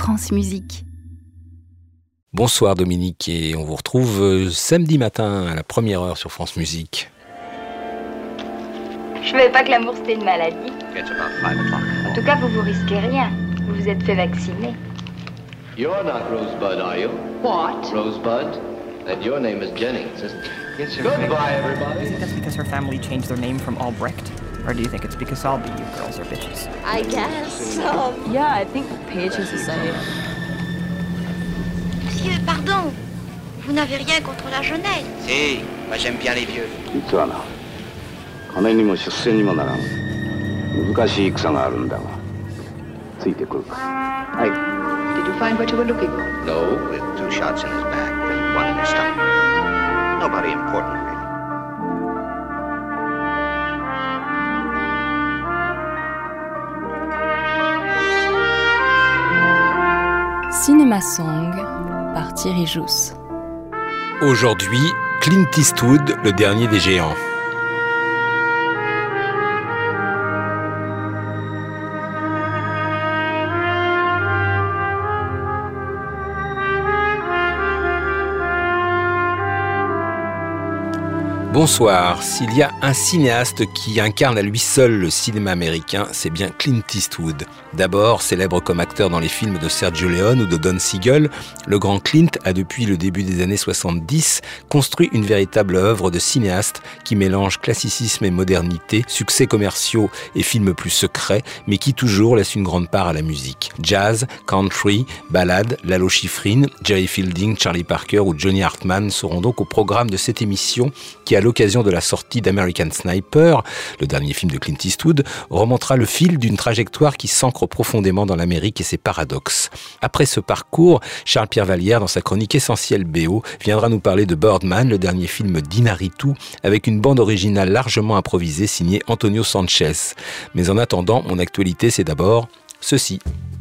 France Musique. Bonsoir Dominique, et on vous retrouve samedi matin à la première heure sur France Musique. Je savais pas que l'amour c'était une maladie. En tout cas, vous risquez rien. Vous vous êtes fait vacciner. You're not Rosebud, are you? What? Rosebud? And your name is Jennings, isn't it? Yes, Goodbye, everybody. Do you think that's because her family changed their name from Albrecht? Or do you think it's because all you girls are bitches? I guess. Yeah, I think Paige has to say it. Monsieur, pardon. Vous n'avez rien contre la jeunesse. Si, moi j'aime bien les vieux. 実はな、金にも出世にもならん難しい戦があるんだが、ついてくるか。はい。 Did you find what you were looking for? No, with 2 shots in his back and 1 in his stomach. Nobody important, really. Cinéma Song par Thierry Jousse. Aujourd'hui, Clint Eastwood, le dernier des géants. Bonsoir. S'il y a un cinéaste qui incarne à lui seul le cinéma américain, c'est bien Clint Eastwood. D'abord, célèbre comme acteur dans les films de Sergio Leone ou de Don Siegel, le grand Clint a depuis le début des années 70 construit une véritable œuvre de cinéaste qui mélange classicisme et modernité, succès commerciaux et films plus secrets, mais qui toujours laisse une grande part à la musique. Jazz, country, ballade, Lalo Schifrin, Jerry Fielding, Charlie Parker ou Johnny Hartman seront donc au programme de cette émission qui, à l'occasion de la sortie d'American Sniper, le dernier film de Clint Eastwood, remontera le fil d'une trajectoire qui s'ancre profondément dans l'Amérique et ses paradoxes. Après ce parcours, Charles-Pierre Vallière, dans sa chronique Essentiel BO, viendra nous parler de Birdman, le dernier film d'Inarritu, avec une bande originale largement improvisée signée Antonio Sanchez. Mais en attendant, mon actualité, c'est d'abord ceci.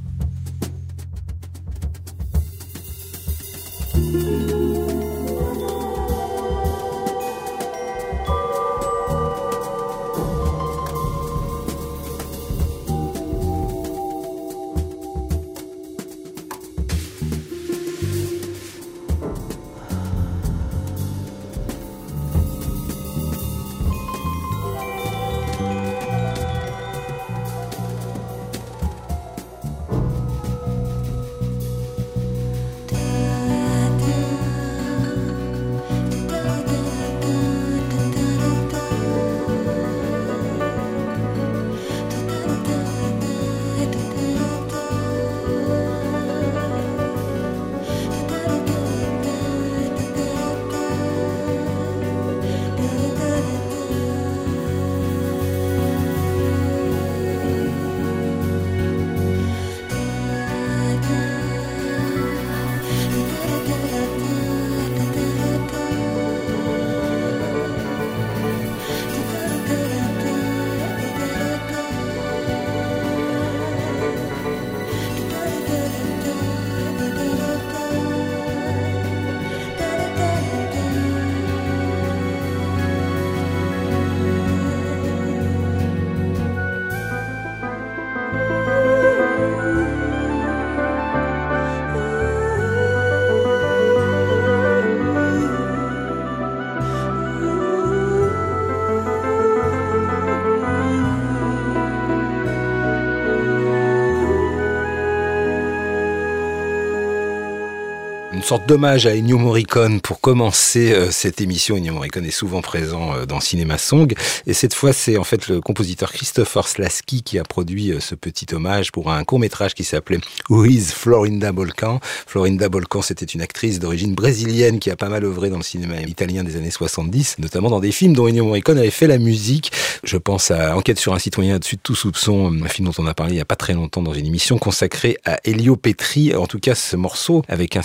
Une sorte d'hommage à Ennio Morricone pour commencer cette émission. Ennio Morricone est souvent présent dans Cinéma Song, et cette fois c'est en fait le compositeur Christopher Slasky qui a produit ce petit hommage pour un court-métrage qui s'appelait Who is Florinda Bolkan. Florinda Bolkan, c'était une actrice d'origine brésilienne qui a pas mal œuvré dans le cinéma italien des années 70, notamment dans des films dont Ennio Morricone avait fait la musique. Je pense à Enquête sur un citoyen au-dessus de tout soupçon, un film dont on a parlé il y a pas très longtemps dans une émission consacrée à Elio Petri. En tout cas, ce morceau, avec un certain nombre d'autres,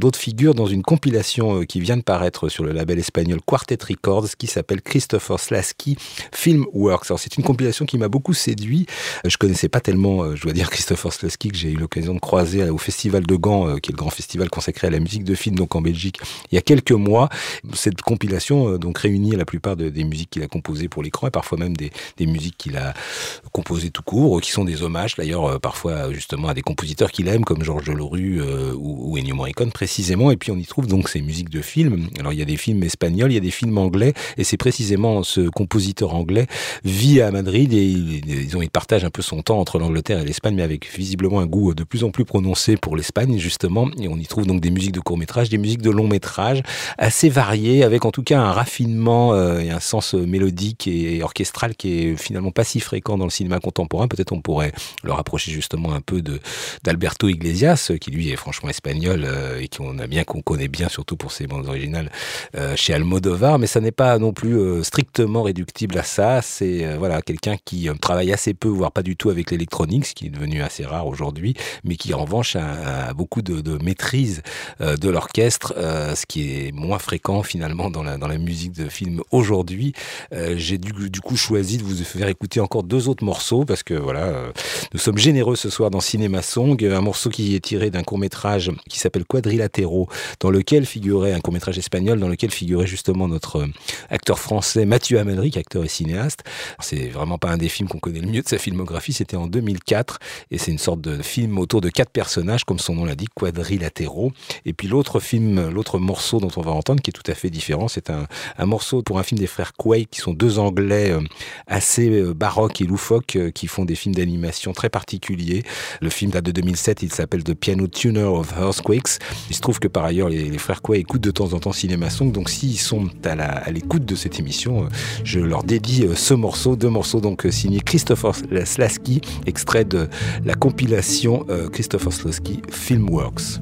d'autres figures dans une compilation qui vient de paraître sur le label espagnol Quartet Records qui s'appelle Christopher Slasky Film Works. Alors c'est une compilation qui m'a beaucoup séduit. Je connaissais pas tellement, je dois dire, Christopher Slasky, que j'ai eu l'occasion de croiser au Festival de Gand, qui est le grand festival consacré à la musique de film, donc en Belgique, il y a quelques mois. Cette compilation donc réunit la plupart des musiques qu'il a composées pour l'écran et parfois même des musiques qu'il a composées tout court, qui sont des hommages d'ailleurs parfois justement à des compositeurs qu'il aime comme Georges Delerue ou Ennio Morricone précisément. Et puis on y trouve donc ces musiques de films. Alors il y a des films espagnols, il y a des films anglais, et c'est précisément ce compositeur anglais vit à Madrid et il partage un peu son temps entre l'Angleterre et l'Espagne, mais avec visiblement un goût de plus en plus prononcé pour l'Espagne justement. Et on y trouve donc des musiques de court-métrage, des musiques de long-métrage assez variées, avec en tout cas un raffinement et un sens mélodique et orchestral qui est finalement pas si fréquent dans le cinéma contemporain. Peut-être on pourrait le rapprocher justement un peu d'Alberto Iglesias, qui lui est franchement espagnol et qu'on connaît bien surtout pour ses bandes originales chez Almodovar, mais ça n'est pas non plus strictement réductible à ça. C'est voilà, quelqu'un qui travaille assez peu, voire pas du tout avec l'électronique, ce qui est devenu assez rare aujourd'hui, mais qui en revanche a beaucoup de maîtrise de l'orchestre, ce qui est moins fréquent finalement dans la musique de film aujourd'hui. J'ai du coup choisi de vous faire écouter encore 2 autres morceaux parce que voilà, nous sommes généreux ce soir dans Cinéma Song. Un morceau qui est tiré d'un court-métrage qui s'appelle Quadrilatero, dans lequel figurait un court-métrage espagnol, dans lequel figurait justement notre acteur français Mathieu Amalric, acteur et cinéaste. C'est vraiment pas un des films qu'on connaît le mieux de sa filmographie, c'était en 2004 et c'est une sorte de film autour de 4 personnages, comme son nom l'indique, Quadrilatero. Et puis l'autre morceau dont on va entendre, qui est tout à fait différent, c'est un morceau pour un film des frères Quay, qui sont 2 Anglais assez baroques et loufoques, qui font des films d'animation très particuliers. Le film date de 2007, il s'appelle The Piano Tuner of Earthquakes. Il se trouve que par ailleurs, les frères Quay écoutent de temps en temps Cinéma Song, donc s'ils sont à l'écoute de cette émission, je leur dédie ce morceau, 2 morceaux donc signés Christopher Slasky, extrait de la compilation Christopher Slasky Filmworks.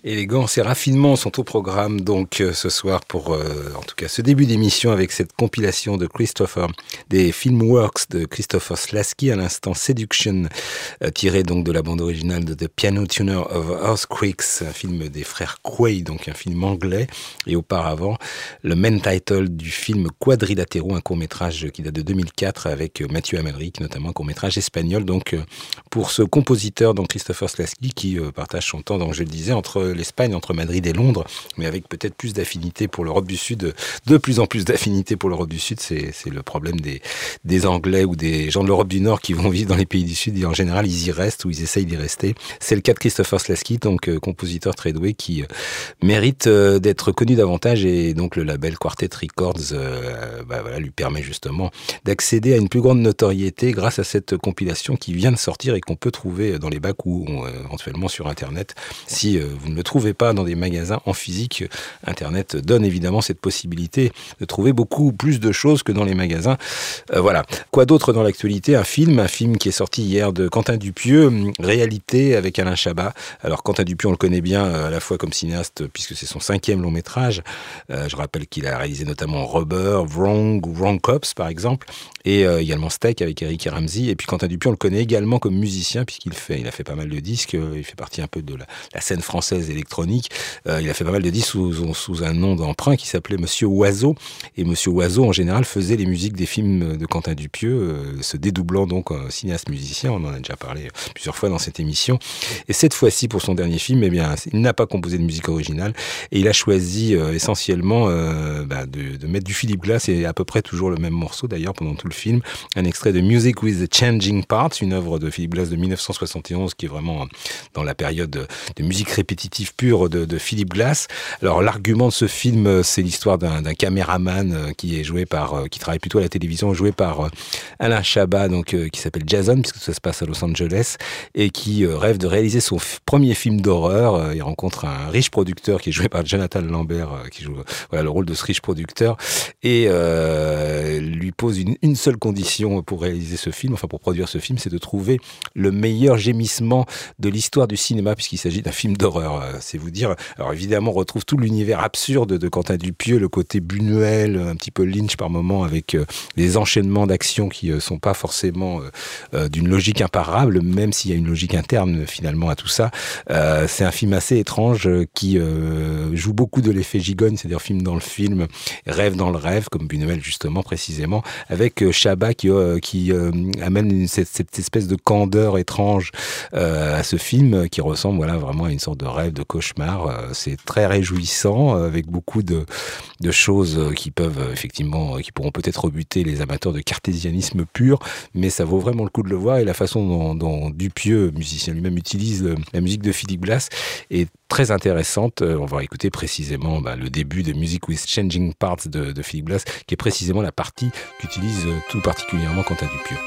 Élégance et raffinement sont au programme donc ce soir pour en tout cas ce début d'émission avec cette compilation de des Filmworks de Christopher Slasky, à l'instant Seduction, tiré donc de la bande originale de The Piano Tuner of Earthquakes, un film des frères Quay, donc un film anglais, et auparavant le main title du film Quadrilatero, un court-métrage qui date de 2004 avec Matthew Amalric, notamment un court-métrage espagnol, donc pour ce compositeur, donc Christopher Slasky, qui partage son temps, donc je le disais, entre l'Espagne, entre Madrid et Londres, mais avec peut-être plus d'affinité pour l'Europe du Sud, de plus en plus d'affinité pour l'Europe du Sud. C'est le problème des Anglais ou des gens de l'Europe du Nord qui vont vivre dans les pays du Sud, et en général ils y restent ou ils essayent d'y rester. C'est le cas de Christopher Slasky, donc compositeur très doué qui mérite d'être connu davantage, et donc le label Quartet Records lui permet justement d'accéder à une plus grande notoriété grâce à cette compilation qui vient de sortir et qu'on peut trouver dans les bacs ou éventuellement sur Internet. Si vous ne le trouvez pas dans des magasins en physique, Internet donne évidemment cette possibilité de trouver beaucoup plus de choses que dans les magasins. Voilà. Quoi d'autre dans l'actualité ? Un film qui est sorti hier de Quentin Dupieux, Réalité, avec Alain Chabat. Alors Quentin Dupieux, on le connaît bien à la fois comme cinéaste puisque c'est son 5e long métrage. Je rappelle qu'il a réalisé notamment Rubber, Wrong ou Wrong Cops par exemple, et également Steak avec Eric et Ramsey. Et puis Quentin Dupieux, on le connaît également comme musicien puisqu'il a fait pas mal de disques. Il fait partie un peu de la scène française électronique. Il a fait pas mal de disques sous un nom d'emprunt qui s'appelait Monsieur Oiseau. Et Monsieur Oiseau, en général, faisait les musiques des films de Quentin Dupieux, se dédoublant donc en cinéaste musicien. On en a déjà parlé plusieurs fois dans cette émission. Et cette fois-ci, pour son dernier film, eh bien, il n'a pas composé de musique originale et il a choisi essentiellement de mettre du Philip Glass, et à peu près toujours le même morceau d'ailleurs pendant tout le film. Un extrait de Music with the Changing Parts, une œuvre de Philip Glass de 1971 qui est vraiment dans la période de musique répétitive pure de Philip Glass. Alors l'argument de ce film, c'est l'histoire d'un caméraman qui travaille plutôt à la télévision, joué par Alain Chabat, donc qui s'appelle Jason, puisque ça se passe à Los Angeles, et qui rêve de réaliser son premier film d'horreur. Il rencontre un riche producteur qui est joué par Jonathan Lambert, qui joue le rôle de ce riche producteur, et lui pose une seule condition pour réaliser ce film, pour produire ce film, c'est de trouver le meilleur gémissement de l'histoire du cinéma, puisqu'il s'agit d'un film d'horreur. C'est vous dire. Alors évidemment, on retrouve tout l'univers absurde de Quentin Dupieux, le côté Buñuel, un petit peu Lynch par moment, avec des enchaînements d'actions qui sont pas forcément d'une logique imparable, même s'il y a une logique interne finalement à tout ça. C'est un film assez étrange qui joue beaucoup de l'effet gigogne, c'est-à-dire film dans le film, rêve dans le rêve, comme Buñuel justement précisément, avec Chabat qui amène cette espèce de candeur étrange à ce film qui ressemble vraiment à une sorte de rêve, de cauchemar. C'est très réjouissant, avec beaucoup de choses qui pourront peut-être rebuter les amateurs de cartésianisme pur, mais ça vaut vraiment le coup de le voir, et la façon dont Dupieux, musicien lui-même, utilise la musique de Philip Glass est très intéressante. On va écouter précisément le début de Music with Changing Parts de Philip Glass, qui est précisément la partie qu'utilise tout particulièrement Quentin Dupieux.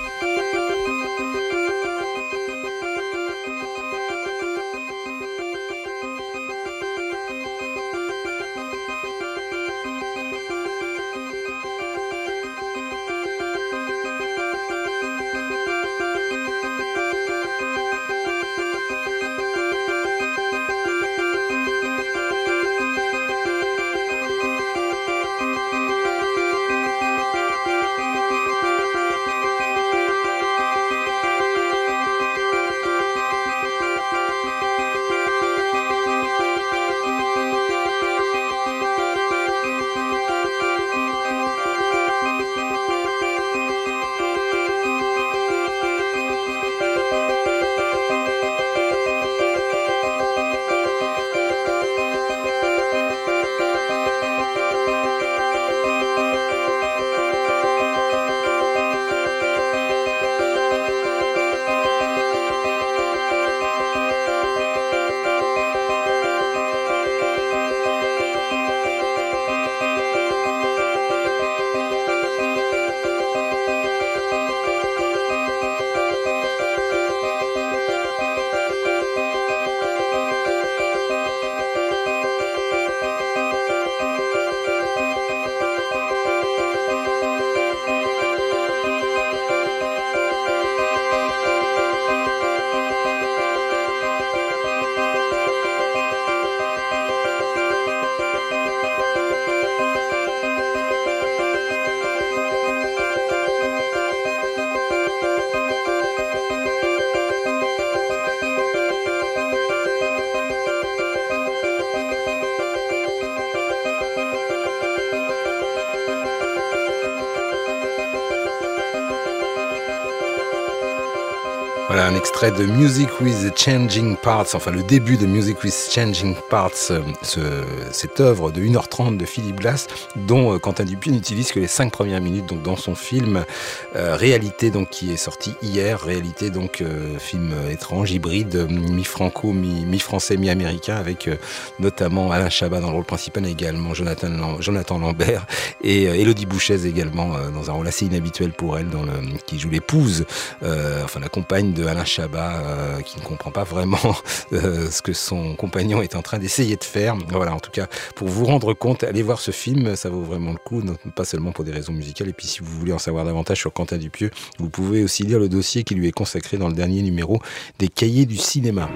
Voilà un extrait de Music with Changing Parts, enfin le début de Music with Changing Parts, cette œuvre de 1h30 de Philip Glass, dont Quentin Dupieux n'utilise que les 5 premières minutes, donc dans son film Réalité, donc qui est sorti hier. Réalité, donc film étrange, hybride, mi-franco, mi-français, mi-américain, avec notamment Alain Chabat dans le rôle principal, également Jonathan Lambert et Élodie Bouchez également dans un rôle assez inhabituel pour elle, qui joue l'épouse, enfin la compagne de Alain Chabat, qui ne comprend pas vraiment ce que son compagnon est en train d'essayer de faire. Voilà, en tout cas, pour vous rendre compte, allez voir ce film, ça vaut vraiment le coup, pas seulement pour des raisons musicales. Et puis si vous voulez en savoir davantage sur Quentin Dupieux, vous pouvez aussi lire le dossier qui lui est consacré dans le dernier numéro des Cahiers du cinéma.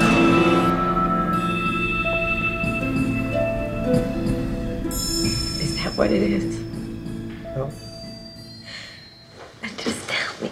Is that what it is? No. Just tell me.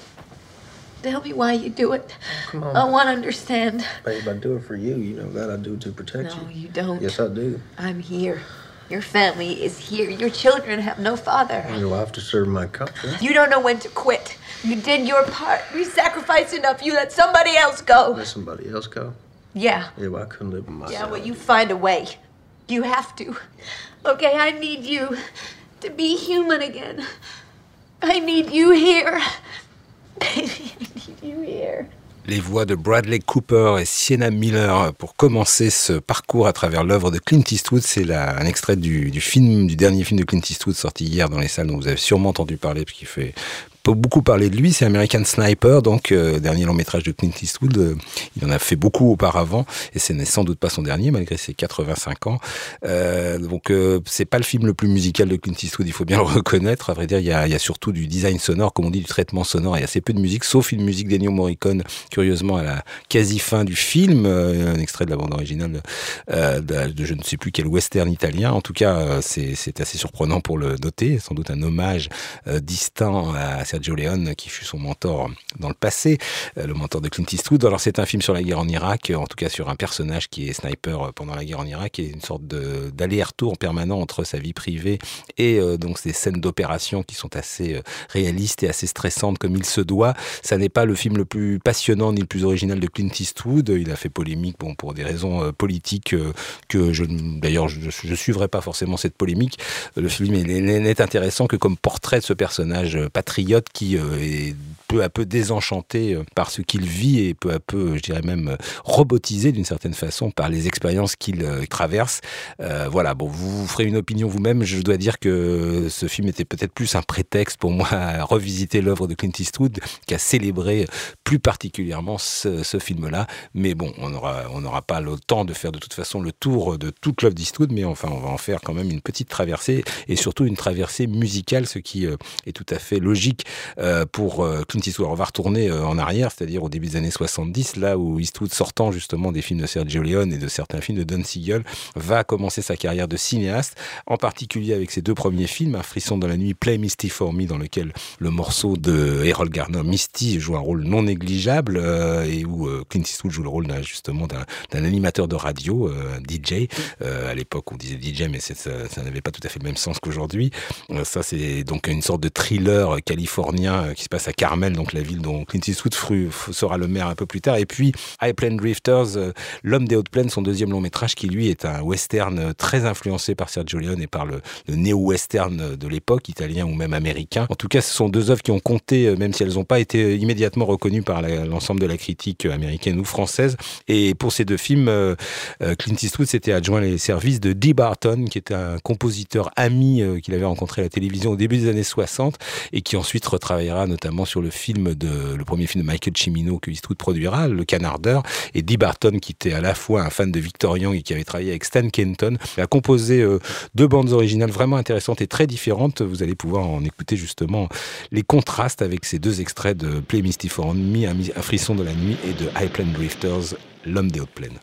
Tell me why you do it. Come on. I want to understand. Babe, I do it for you. You know that I do it to protect you. No, you don't. Yes, I do. I'm here. Your family is here. Your children have no father. You'll have to serve my country. You don't know when to quit. You did your part. You sacrificed enough. You let somebody else go. Let somebody else go? Yeah. Yeah, well, I couldn't live with myself. Yeah, well, you find a way. You have to. Okay, I need you to be human again. I need you here. Baby, I need you here. Les voix de Bradley Cooper et Sienna Miller pour commencer ce parcours à travers l'œuvre de Clint Eastwood. C'est un extrait du dernier film de Clint Eastwood sorti hier dans les salles, dont vous avez sûrement entendu parler, parce qu'il fait beaucoup parler de lui. C'est American Sniper, donc dernier long métrage de Clint Eastwood. Il en a fait beaucoup auparavant et ce n'est sans doute pas son dernier malgré ses 85 ans. Donc c'est pas le film le plus musical de Clint Eastwood, il faut bien le reconnaître. À vrai dire, il y a surtout du design sonore, comme on dit, du traitement sonore. Il y a assez peu de musique, sauf une musique d'Ennio Morricone, curieusement à la quasi fin du film, un extrait de la bande originale de je ne sais plus quel western italien. En tout cas, c'est assez surprenant pour le noter. Sans doute un hommage distinct à Sergio Leone, qui fut son mentor dans le passé, le mentor de Clint Eastwood. Alors c'est un film sur la guerre en Irak, en tout cas sur un personnage qui est sniper pendant la guerre en Irak, et une sorte d'aller-retour permanent entre sa vie privée et donc ces scènes d'opération qui sont assez réalistes et assez stressantes comme il se doit. Ça n'est pas le film le plus passionnant ni le plus original de Clint Eastwood. Il a fait polémique, bon, pour des raisons politiques que d'ailleurs je suivrai pas forcément cette polémique. Le film n'est intéressant que comme portrait de ce personnage patriote qui est peu à peu désenchanté par ce qu'il vit et peu à peu, je dirais même, robotisé d'une certaine façon par les expériences qu'il traverse. Voilà, bon, vous ferez une opinion vous-même. Je dois dire que ce film était peut-être plus un prétexte pour moi à revisiter l'œuvre de Clint Eastwood qu'à célébrer plus particulièrement ce film-là. Mais bon, on n'aura pas le temps de faire de toute façon le tour de toute l'œuvre d'Eastwood, mais enfin, on va en faire quand même une petite traversée, et surtout une traversée musicale, ce qui est tout à fait logique pour Clint Eastwood. On va retourner en arrière, c'est-à-dire au début des années 70, là où Eastwood, sortant justement des films de Sergio Leone et de certains films de Don Siegel, va commencer sa carrière de cinéaste, en particulier avec ses 2 premiers films, Un frisson dans la nuit, Play Misty for Me, dans lequel le morceau de Errol Garner, Misty, joue un rôle non négligeable, et où Clint Eastwood joue le rôle justement d'un animateur de radio, un DJ. À l'époque, on disait DJ, mais ça n'avait pas tout à fait le même sens qu'aujourd'hui. Ça, c'est donc une sorte de thriller californien qui se passe à Carmel, donc la ville dont Clint Eastwood sera le maire un peu plus tard. Et puis High Plains Drifters, L'homme des hautes plaines, son 2e long métrage, qui lui est un western très influencé par Sergio Leone et par le néo-western de l'époque, italien ou même américain. En tout cas, ce sont 2 œuvres qui ont compté, même si elles n'ont pas été immédiatement reconnues par l'ensemble de la critique américaine ou française. Et pour ces 2 films, Clint Eastwood s'était adjoint les services de Dee Barton, qui était un compositeur ami qu'il avait rencontré à la télévision au début des années 60 et qui ensuite retravaillera notamment sur le premier film de Michael Cimino que Eastwood produira, Le Canardeur. Et Dee Barton, qui était à la fois un fan de Victor Young et qui avait travaillé avec Stan Kenton, a composé 2 bandes originales vraiment intéressantes et très différentes. Vous allez pouvoir en écouter justement les contrastes avec ces 2 extraits de Play Misty for Me, Un frisson de la nuit, et de High Plains Drifters, L'homme des hautes plaines.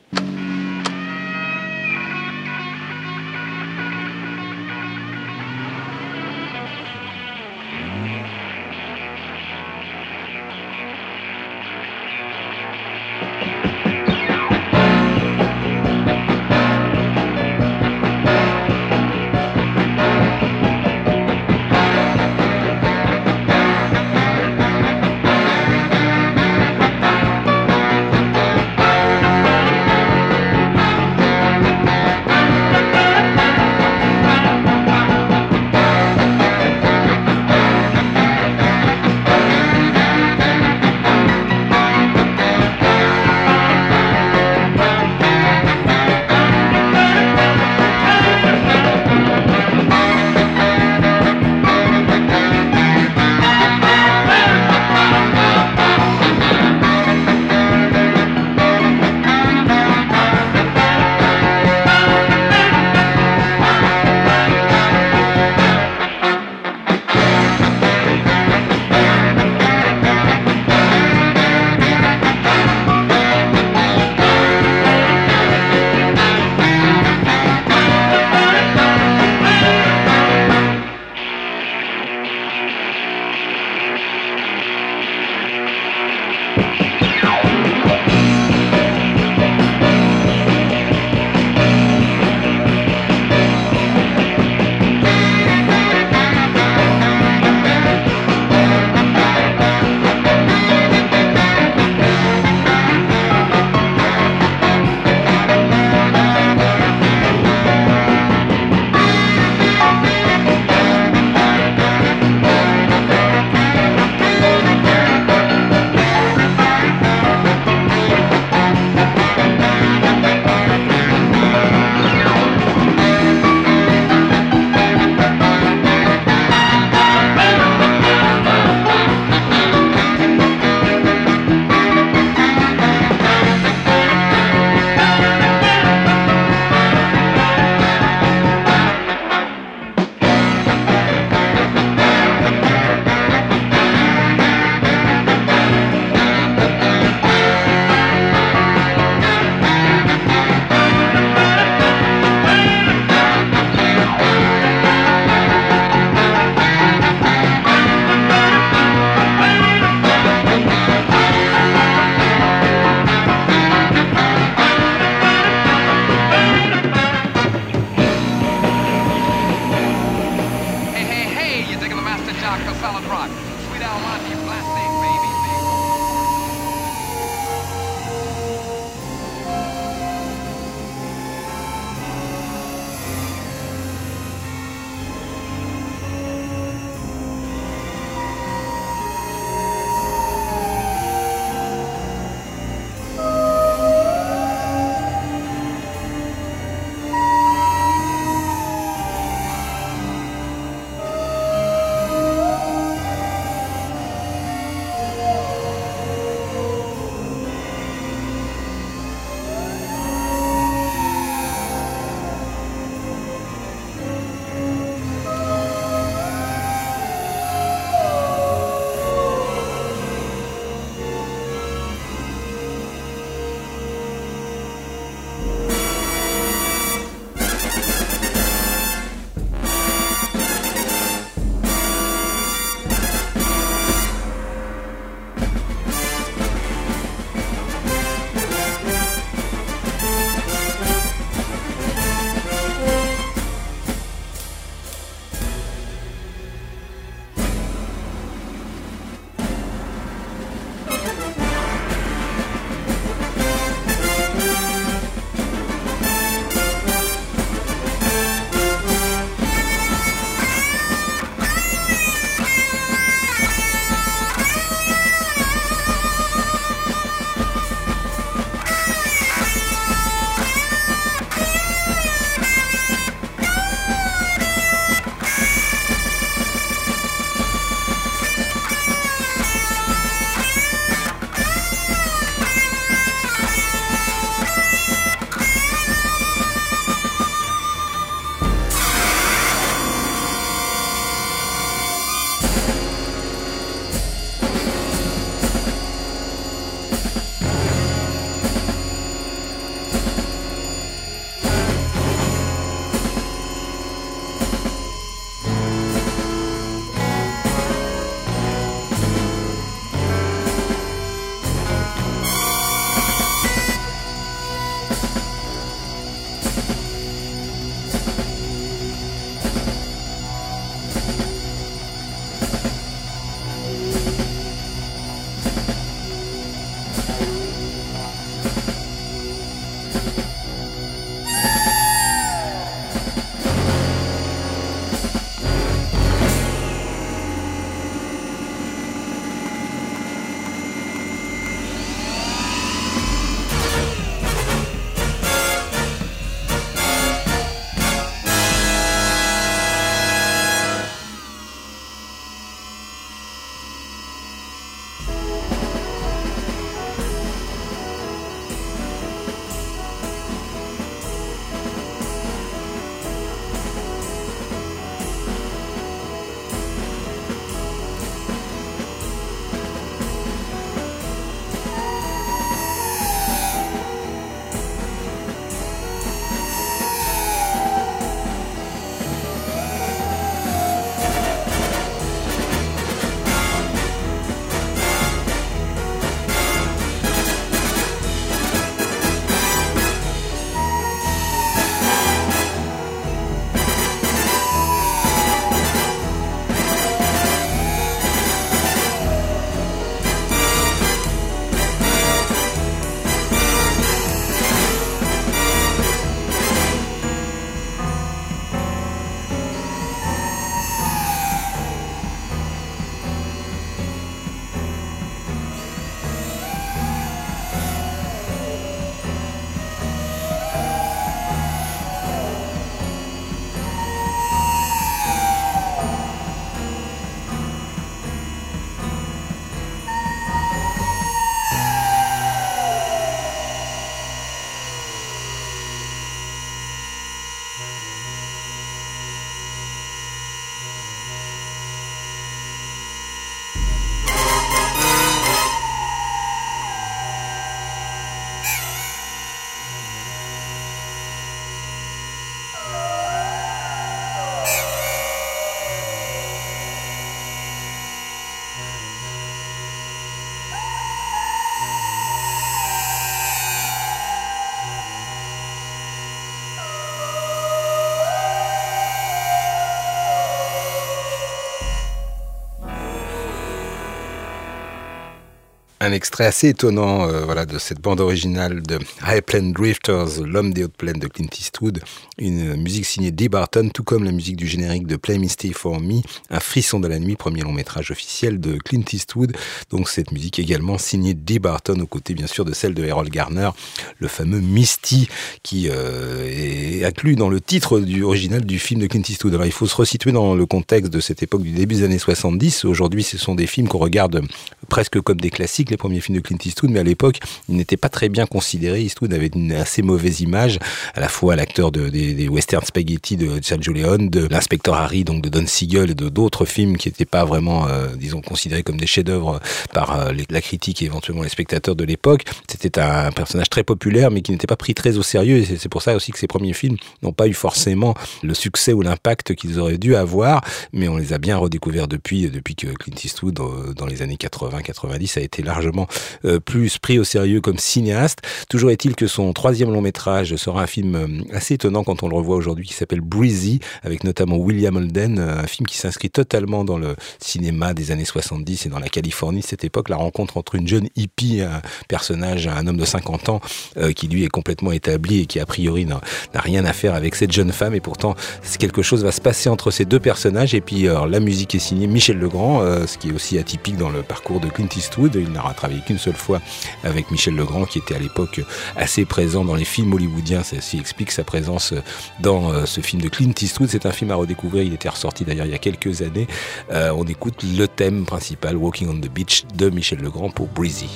Un extrait assez étonnant de cette bande originale de High Plains Drifters, l'homme des hautes plaines de Clint Eastwood, une musique signée Dee Barton, tout comme la musique du générique de Play Misty for Me, Un frisson de la nuit, premier long métrage officiel de Clint Eastwood. Donc cette musique également signée Dee Barton, aux côtés bien sûr de celle de Harold Garner, le fameux Misty qui est inclus dans le titre original du film de Clint Eastwood. Alors il faut se resituer dans le contexte de cette époque du début des années 70. Aujourd'hui, ce sont des films qu'on regarde presque comme des classiques, les premiers films de Clint Eastwood, mais à l'époque, il n'était pas très bien considéré. Eastwood avait une assez mauvaise image, à la fois l'acteur des western spaghetti de Sergio Leone, de l'inspecteur Harry, donc de Don Siegel, et de d'autres films qui n'étaient pas vraiment, considérés comme des chefs-d'œuvre par la critique et éventuellement les spectateurs de l'époque. C'était un personnage très populaire, mais qui n'était pas pris très au sérieux, et c'est pour ça aussi que ces premiers films n'ont pas eu forcément le succès ou l'impact qu'ils auraient dû avoir, mais on les a bien redécouverts depuis que Clint Eastwood, dans les années 80-90, a été largement plus pris au sérieux comme cinéaste. Toujours est-il que son troisième long métrage sera un film assez étonnant quand on le revoit aujourd'hui, qui s'appelle Breezy, avec notamment William Holden, un film qui s'inscrit totalement dans le cinéma des années 70 et dans la Californie de cette époque, la rencontre entre une jeune hippie, un personnage, un homme de 50 ans, qui lui est complètement établi et qui a priori n'a rien à faire avec cette jeune femme, et pourtant quelque chose va se passer entre ces deux personnages. Et puis la musique est signée Michel Legrand, ce qui est aussi atypique dans le parcours de Clint Eastwood. Il n'a travaillé qu'une seule fois avec Michel Legrand, qui était à l'époque assez présent dans les films hollywoodiens. Ceci explique sa présence dans ce film de Clint Eastwood. C'est un film à redécouvrir, il était ressorti d'ailleurs il y a quelques années. On écoute le thème principal, Walking on the Beach, de Michel Legrand pour Breezy.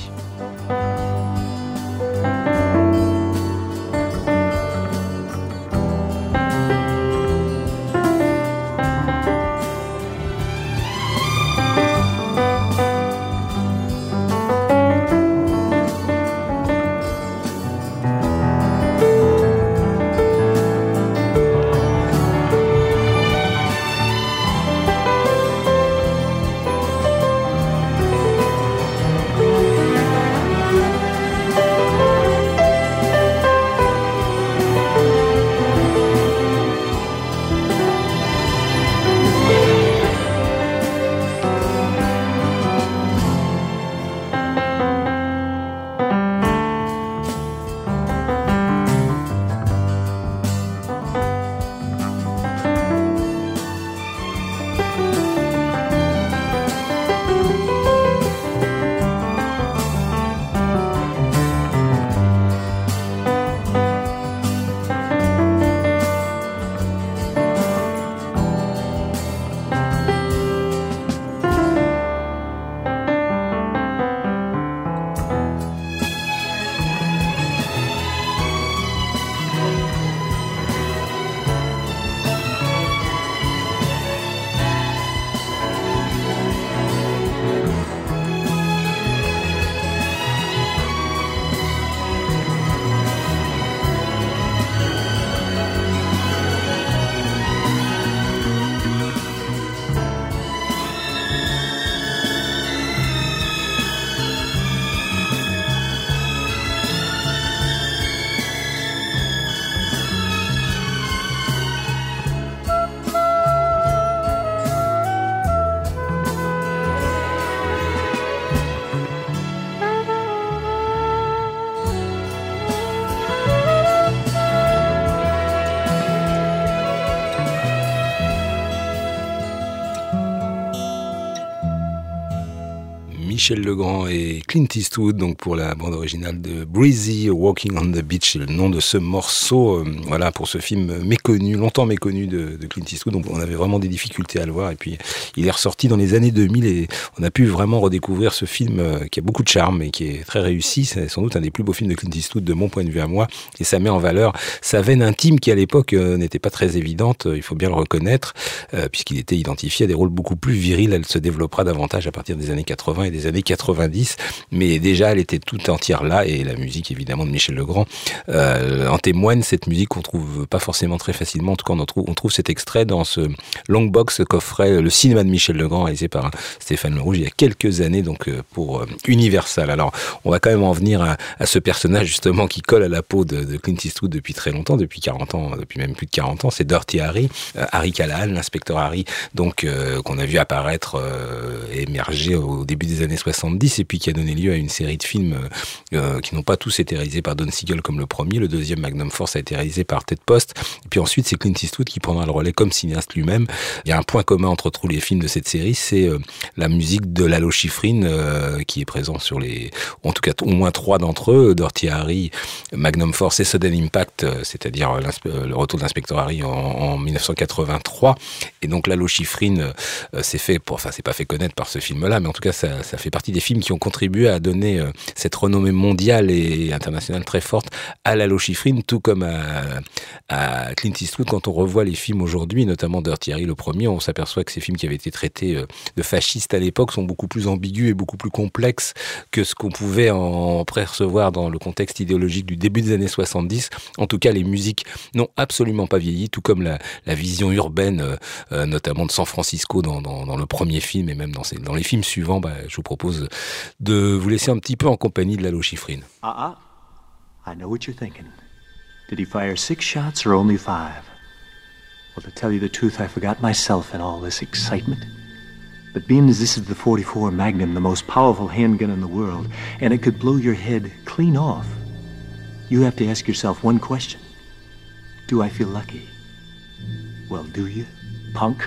Michel Legrand et Clint Eastwood, donc pour la bande originale de Breezy, Walking on the Beach, c'est le nom de ce morceau, voilà, pour ce film méconnu, longtemps méconnu de Clint Eastwood. Donc on avait vraiment des difficultés à le voir, et puis il est ressorti dans les années 2000 et on a pu vraiment redécouvrir ce film qui a beaucoup de charme et qui est très réussi. C'est sans doute un des plus beaux films de Clint Eastwood de mon point de vue à moi, et ça met en valeur sa veine intime qui à l'époque n'était pas très évidente, il faut bien le reconnaître, puisqu'il était identifié à des rôles beaucoup plus virils. Elle se développera davantage à partir des années 80 et des années 90, mais déjà elle était tout entière là, et la musique évidemment de Michel Legrand en témoigne. Cette musique qu'on trouve pas forcément très facilement, en tout cas on trouve cet extrait dans ce long box qu'offrait le cinéma de Michel Legrand, réalisé par Stéphane Le Rouge il y a quelques années, donc pour Universal. Alors on va quand même en venir à ce personnage justement qui colle à la peau de Clint Eastwood depuis très longtemps, depuis 40 ans, depuis même plus de 40 ans, c'est Dirty Harry, Harry Callahan, l'inspecteur Harry, donc qu'on a vu apparaître et émerger au début des années 70 et puis qui a donné lieu à une série de films qui n'ont pas tous été réalisés par Don Siegel comme le premier. Le deuxième, Magnum Force, a été réalisé par Ted Post. Et puis ensuite, c'est Clint Eastwood qui prendra le relais comme cinéaste lui-même. Il y a un point commun entre tous les films de cette série, c'est la musique de Lalo Schifrin qui est présent sur en tout cas au moins 3 d'entre eux, Dirty Harry, Magnum Force et Sudden Impact, c'est-à-dire le retour de l'inspecteur Harry en 1983. Et donc Lalo Schifrin c'est pas fait connaître par ce film-là, mais en tout cas ça fait partie des films qui ont contribué à donner cette renommée mondiale et internationale très forte à Lalo Schifrin, tout comme à Clint Eastwood. Quand on revoit les films aujourd'hui, notamment Dirty Harry le premier, on s'aperçoit que ces films qui avaient été traités de fascistes à l'époque sont beaucoup plus ambigus et beaucoup plus complexes que ce qu'on pouvait en percevoir dans le contexte idéologique du début des années 70. En tout cas, les musiques n'ont absolument pas vieilli, tout comme la vision urbaine, notamment de San Francisco dans le premier film et même dans les films suivants. Je vous propose de vous laisser un petit peu en compagnie de Lalo Schifrin. I know what you're thinking. Did he fire 6 shots or only 5? Well, to tell you the truth, I forgot myself in all this excitement. But being as this is the .44 Magnum, the most powerful handgun in the world, and it could blow your head clean off, you have to ask yourself one question. Do I feel lucky? Well, do you, punk?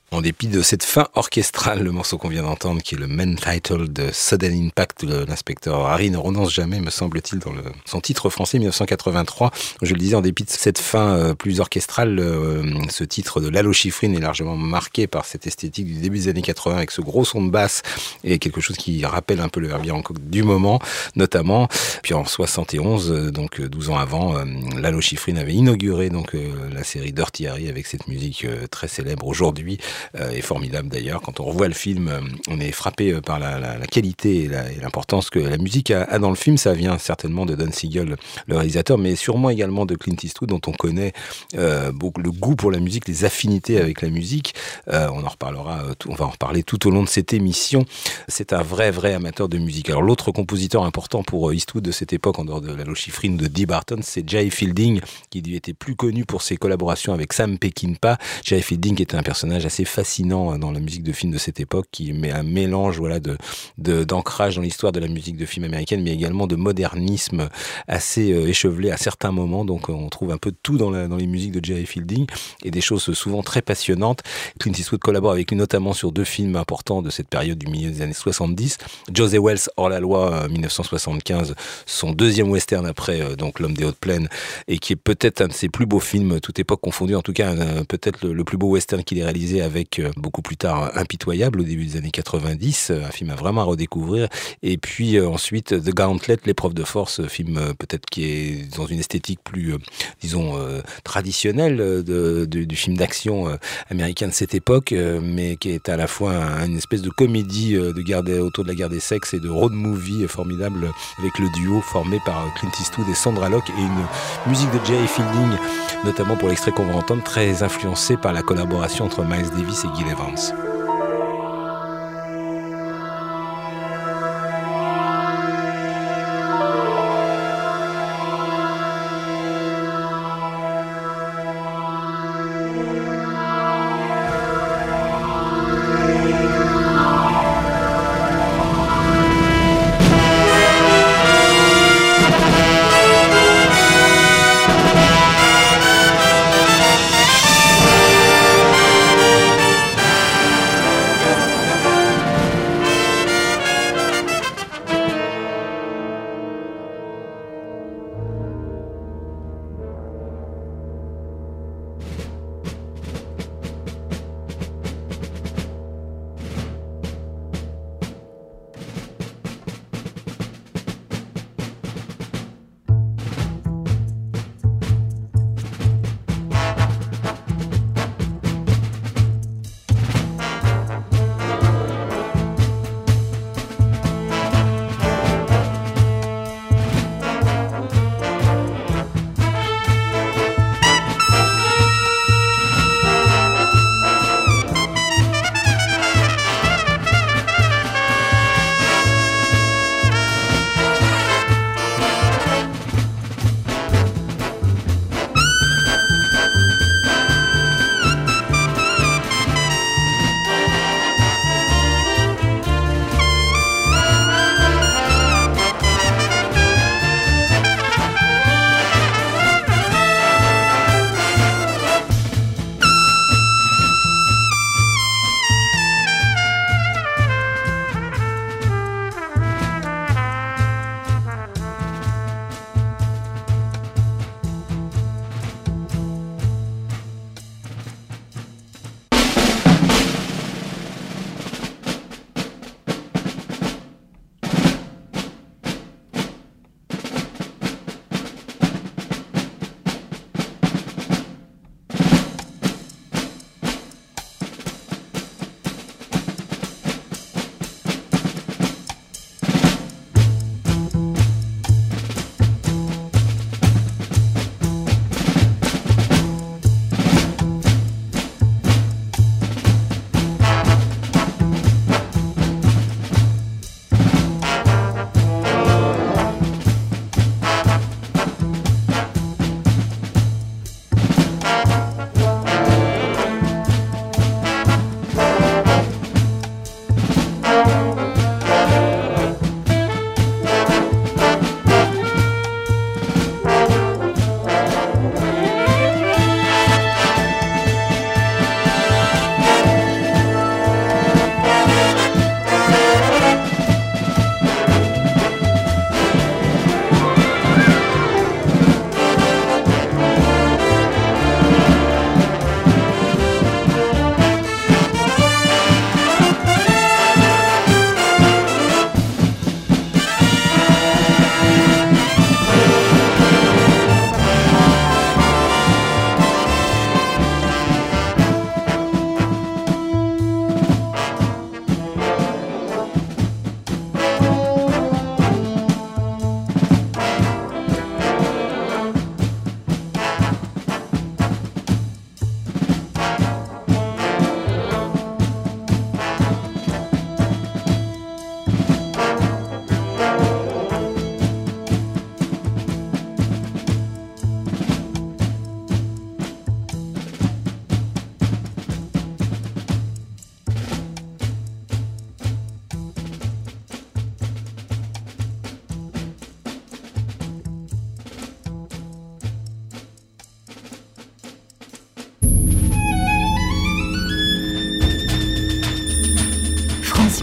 En dépit de cette fin orchestrale, le morceau qu'on vient d'entendre, qui est le main title de Sudden Impact de l'inspecteur Harry, ne renonce jamais, me semble-t-il, dans son titre français 1983. Je le disais, en dépit de cette fin plus orchestrale, ce titre de Lalo Schifrin est largement marqué par cette esthétique du début des années 80 avec ce gros son de basse et quelque chose qui rappelle un peu le Herbie Hancock du moment, notamment. Puis en 71, donc 12 ans avant, Lalo Schifrin avait inauguré donc la série Dirty Harry avec cette musique très célèbre aujourd'hui. Est formidable d'ailleurs. Quand on revoit le film, on est frappé par la qualité et l'importance que la musique a dans le film. Ça vient certainement de Don Siegel, le réalisateur, mais sûrement également de Clint Eastwood, dont on connaît beaucoup le goût pour la musique, les affinités avec la musique. On en reparlera, on va en reparler tout au long de cette émission. C'est un vrai amateur de musique. Alors l'autre compositeur important pour Eastwood de cette époque, en dehors de Lalo Schifrin, de Dee Barton, c'est J.I. Fielding, qui lui était plus connu pour ses collaborations avec Sam Peckinpah. J.I. Fielding était un personnage assez fascinant dans la musique de film de cette époque, qui met un mélange d'ancrage dans l'histoire de la musique de film américaine, mais également de modernisme assez échevelé à certains moments. Donc on trouve un peu de tout dans les musiques de J.I. Fielding et des choses souvent très passionnantes. Clint Eastwood collabore avec lui notamment sur 2 films importants de cette période du milieu des années 70. José Wells, Hors la loi, 1975, son deuxième western après donc L'homme des hautes plaines, et qui est peut-être un de ses plus beaux films, toute époque confondue, en tout cas peut-être le plus beau western qu'il ait réalisé, avec beaucoup plus tard Impitoyable au début des années 90, un film vraiment à redécouvrir. Et puis ensuite The Gauntlet, l'épreuve de force, film peut-être qui est dans une esthétique plus traditionnelle du film d'action américain de cette époque, mais qui est à la fois une espèce de comédie autour de la guerre des sexes et de road movie formidable, avec le duo formé par Clint Eastwood et Sandra Locke, et une musique de J.I. Fielding, notamment pour l'extrait qu'on va entendre, très influencée par la collaboration entre Miles Davis et Gil Evans.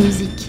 Musique.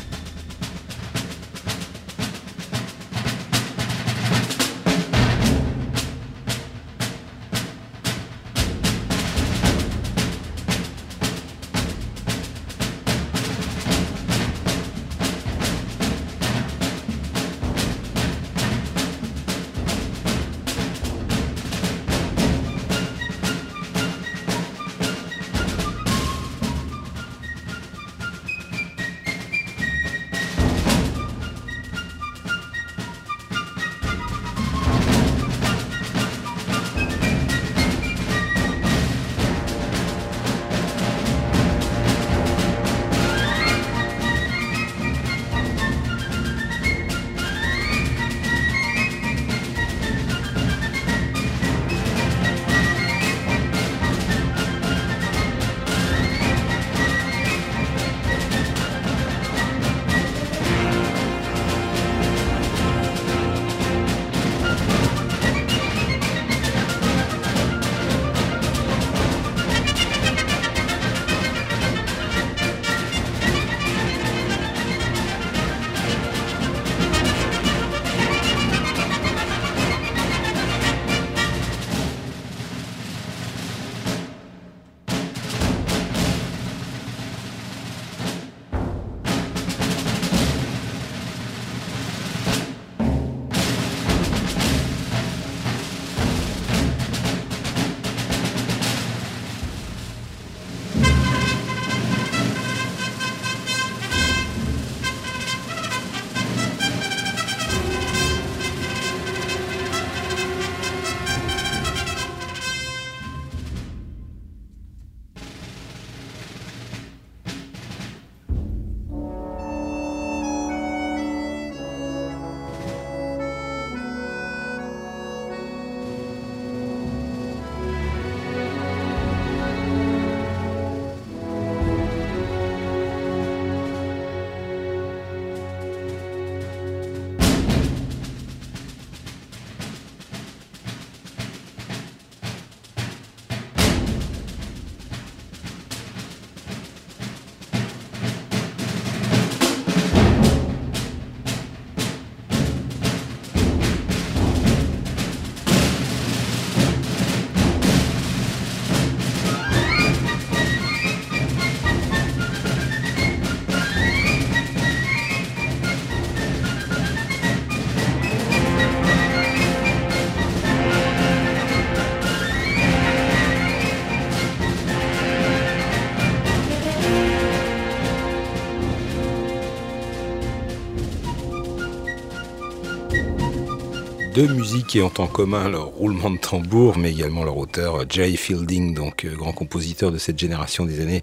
Deux musiques qui ont en commun leur roulement de tambour, mais également leur auteur, Jerry Fielding, donc grand compositeur de cette génération des années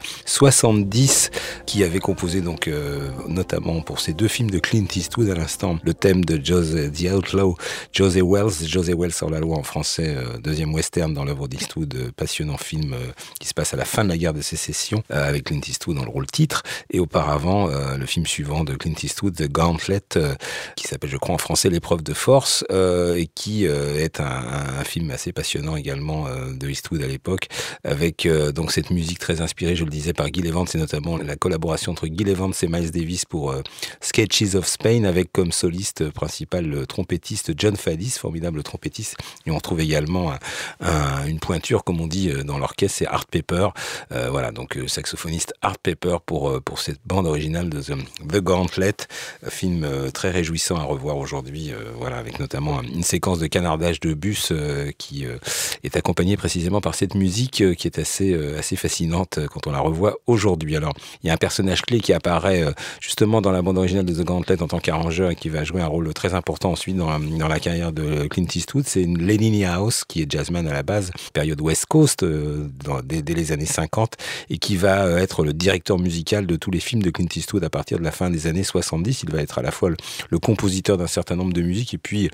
70, qui avait composé donc notamment pour ces deux films de Clint Eastwood à l'instant, le thème de The Outlaw, Josey Wells hors la loi en français, deuxième western dans l'œuvre d'Eastwood, passionnant film qui se passe à la fin de la guerre de sécession, avec Clint Eastwood dans le rôle titre, et auparavant le film suivant de Clint Eastwood, The Gauntlet, qui s'appelle je crois en français L'épreuve de force, et qui est un film assez passionnant également de Eastwood à l'époque, avec donc cette musique très inspirée, je le disais, par Gil Evans, et notamment la collaboration entre Gil Evans et Miles Davis pour Sketches of Spain, avec comme soliste principal le trompettiste John Faddis, formidable trompettiste, et on trouve également une pointure, comme on dit dans l'orchestre, c'est Art Pepper, voilà, donc saxophoniste Art Pepper pour cette bande originale de The Gauntlet, film très réjouissant à revoir aujourd'hui, voilà, avec notamment une séquence de canardage de bus qui est accompagnée précisément par cette musique qui est assez fascinante quand on la revoit aujourd'hui. Alors, il y a un personnage clé qui apparaît justement dans la bande originale de The Gauntlet en tant qu'arrangeur et qui va jouer un rôle très important ensuite dans la carrière de Clint Eastwood. C'est Lenny Niehaus, qui est jazzman à la base, période West Coast, dès les années 50, et qui va être le directeur musical de tous les films de Clint Eastwood à partir de la fin des années 70. Il va être à la fois le compositeur d'un certain nombre de musiques et puis parfois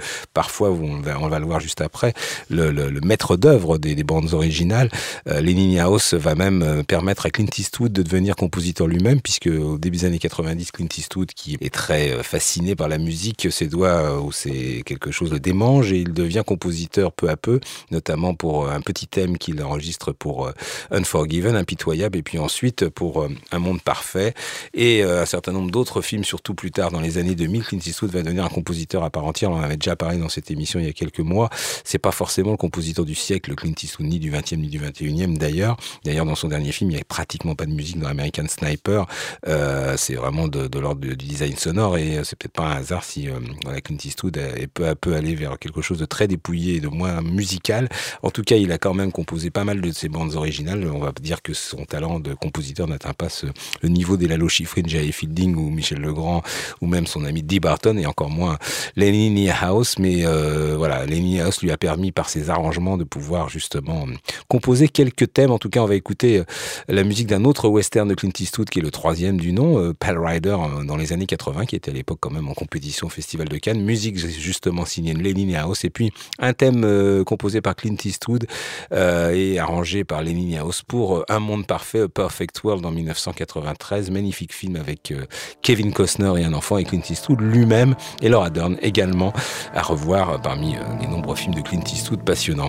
parfois, on va le voir juste après, le maître d'œuvre des bandes originales. Lenny House va même permettre à Clint Eastwood de devenir compositeur lui-même, puisque au début des années 90, Clint Eastwood, qui est très fasciné par la musique, ses doigts où c'est quelque chose le démange, et il devient compositeur peu à peu, notamment pour un petit thème qu'il enregistre pour Unforgiven, Impitoyable, et puis ensuite pour Un monde parfait, et un certain nombre d'autres films, surtout plus tard dans les années 2000. Clint Eastwood va devenir un compositeur à part entière. On en avait déjà parlé dans cette émission il y a quelques mois. C'est pas forcément le compositeur du siècle, Clint Eastwood, ni du 20e ni du 21e d'ailleurs. D'ailleurs, dans son dernier film, il n'y a pratiquement pas de musique dans American Sniper. C'est vraiment de l'ordre du design sonore, et c'est peut-être pas un hasard si Clint Eastwood est peu à peu allé vers quelque chose de très dépouillé et de moins musical. En tout cas, il a quand même composé pas mal de ses bandes originales. On va dire que son talent de compositeur n'atteint pas le niveau des Lalo Schifrin, J.A. Fielding ou Michel Legrand, ou même son ami Dee Barton, et encore moins Lenny House. Mais voilà, Lenny House lui a permis par ses arrangements de pouvoir justement composer quelques thèmes. En tout cas, on va écouter la musique d'un autre western de Clint Eastwood qui est le troisième du nom, Pale Rider, dans les années 80, qui était à l'époque quand même en compétition au Festival de Cannes. Musique justement signée Lenny House, et puis un thème composé par Clint Eastwood et arrangé par Lenny House pour Un monde parfait, A Perfect World, en 1993. Magnifique film avec Kevin Costner et un enfant, et Clint Eastwood lui-même, et Laura Dern également, à revoir parmi les nombreux films de Clint Eastwood passionnants.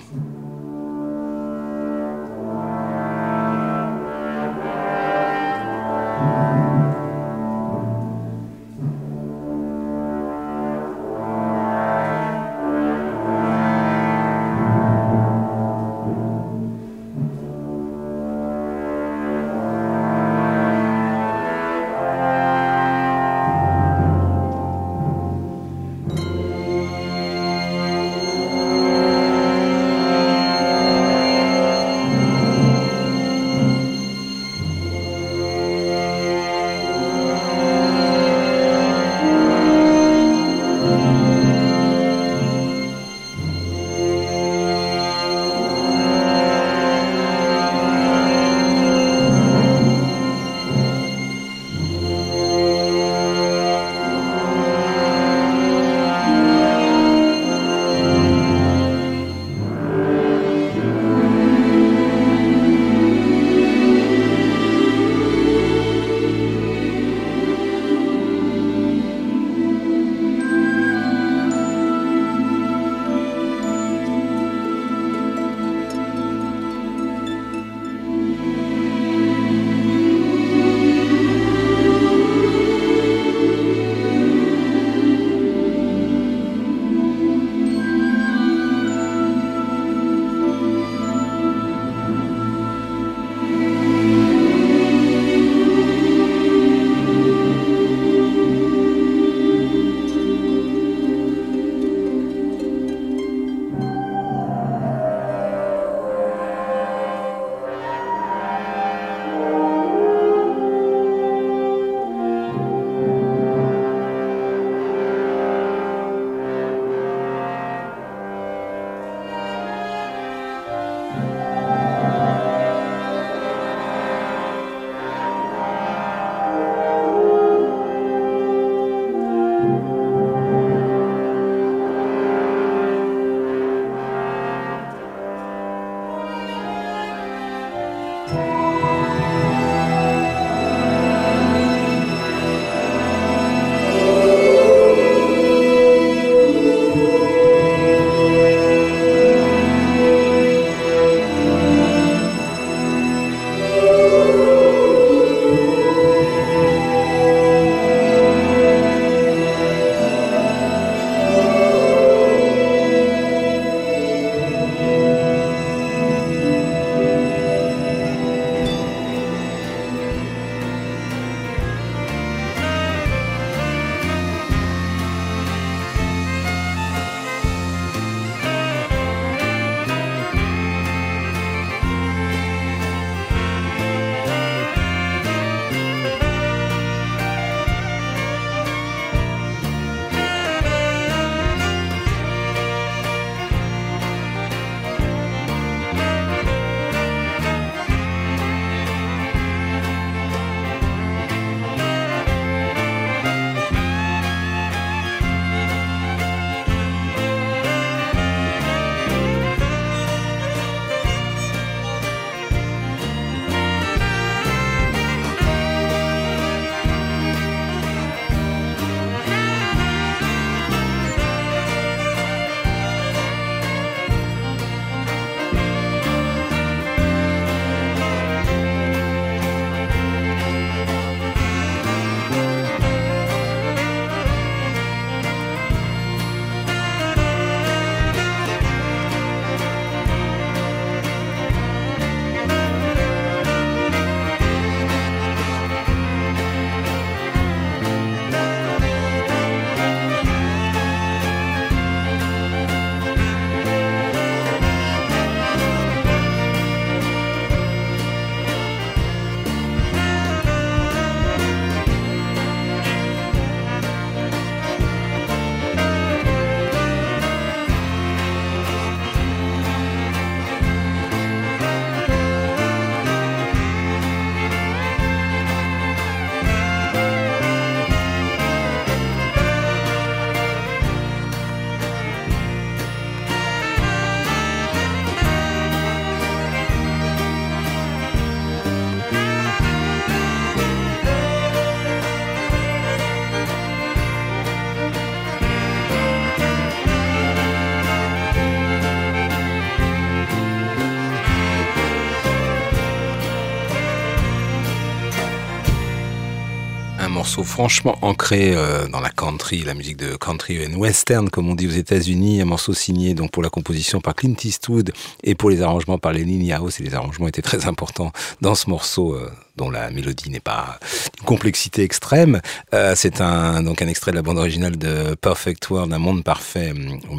morceau franchement ancré dans la country, la musique de country and western, comme on dit aux États-Unis. Un morceau signé donc pour la composition par Clint Eastwood et pour les arrangements par Lenny Niaos. Et les arrangements étaient très importants dans ce morceau, dont la mélodie n'est pas d'une complexité extrême. C'est donc un extrait de la bande originale de Perfect World, un monde parfait, en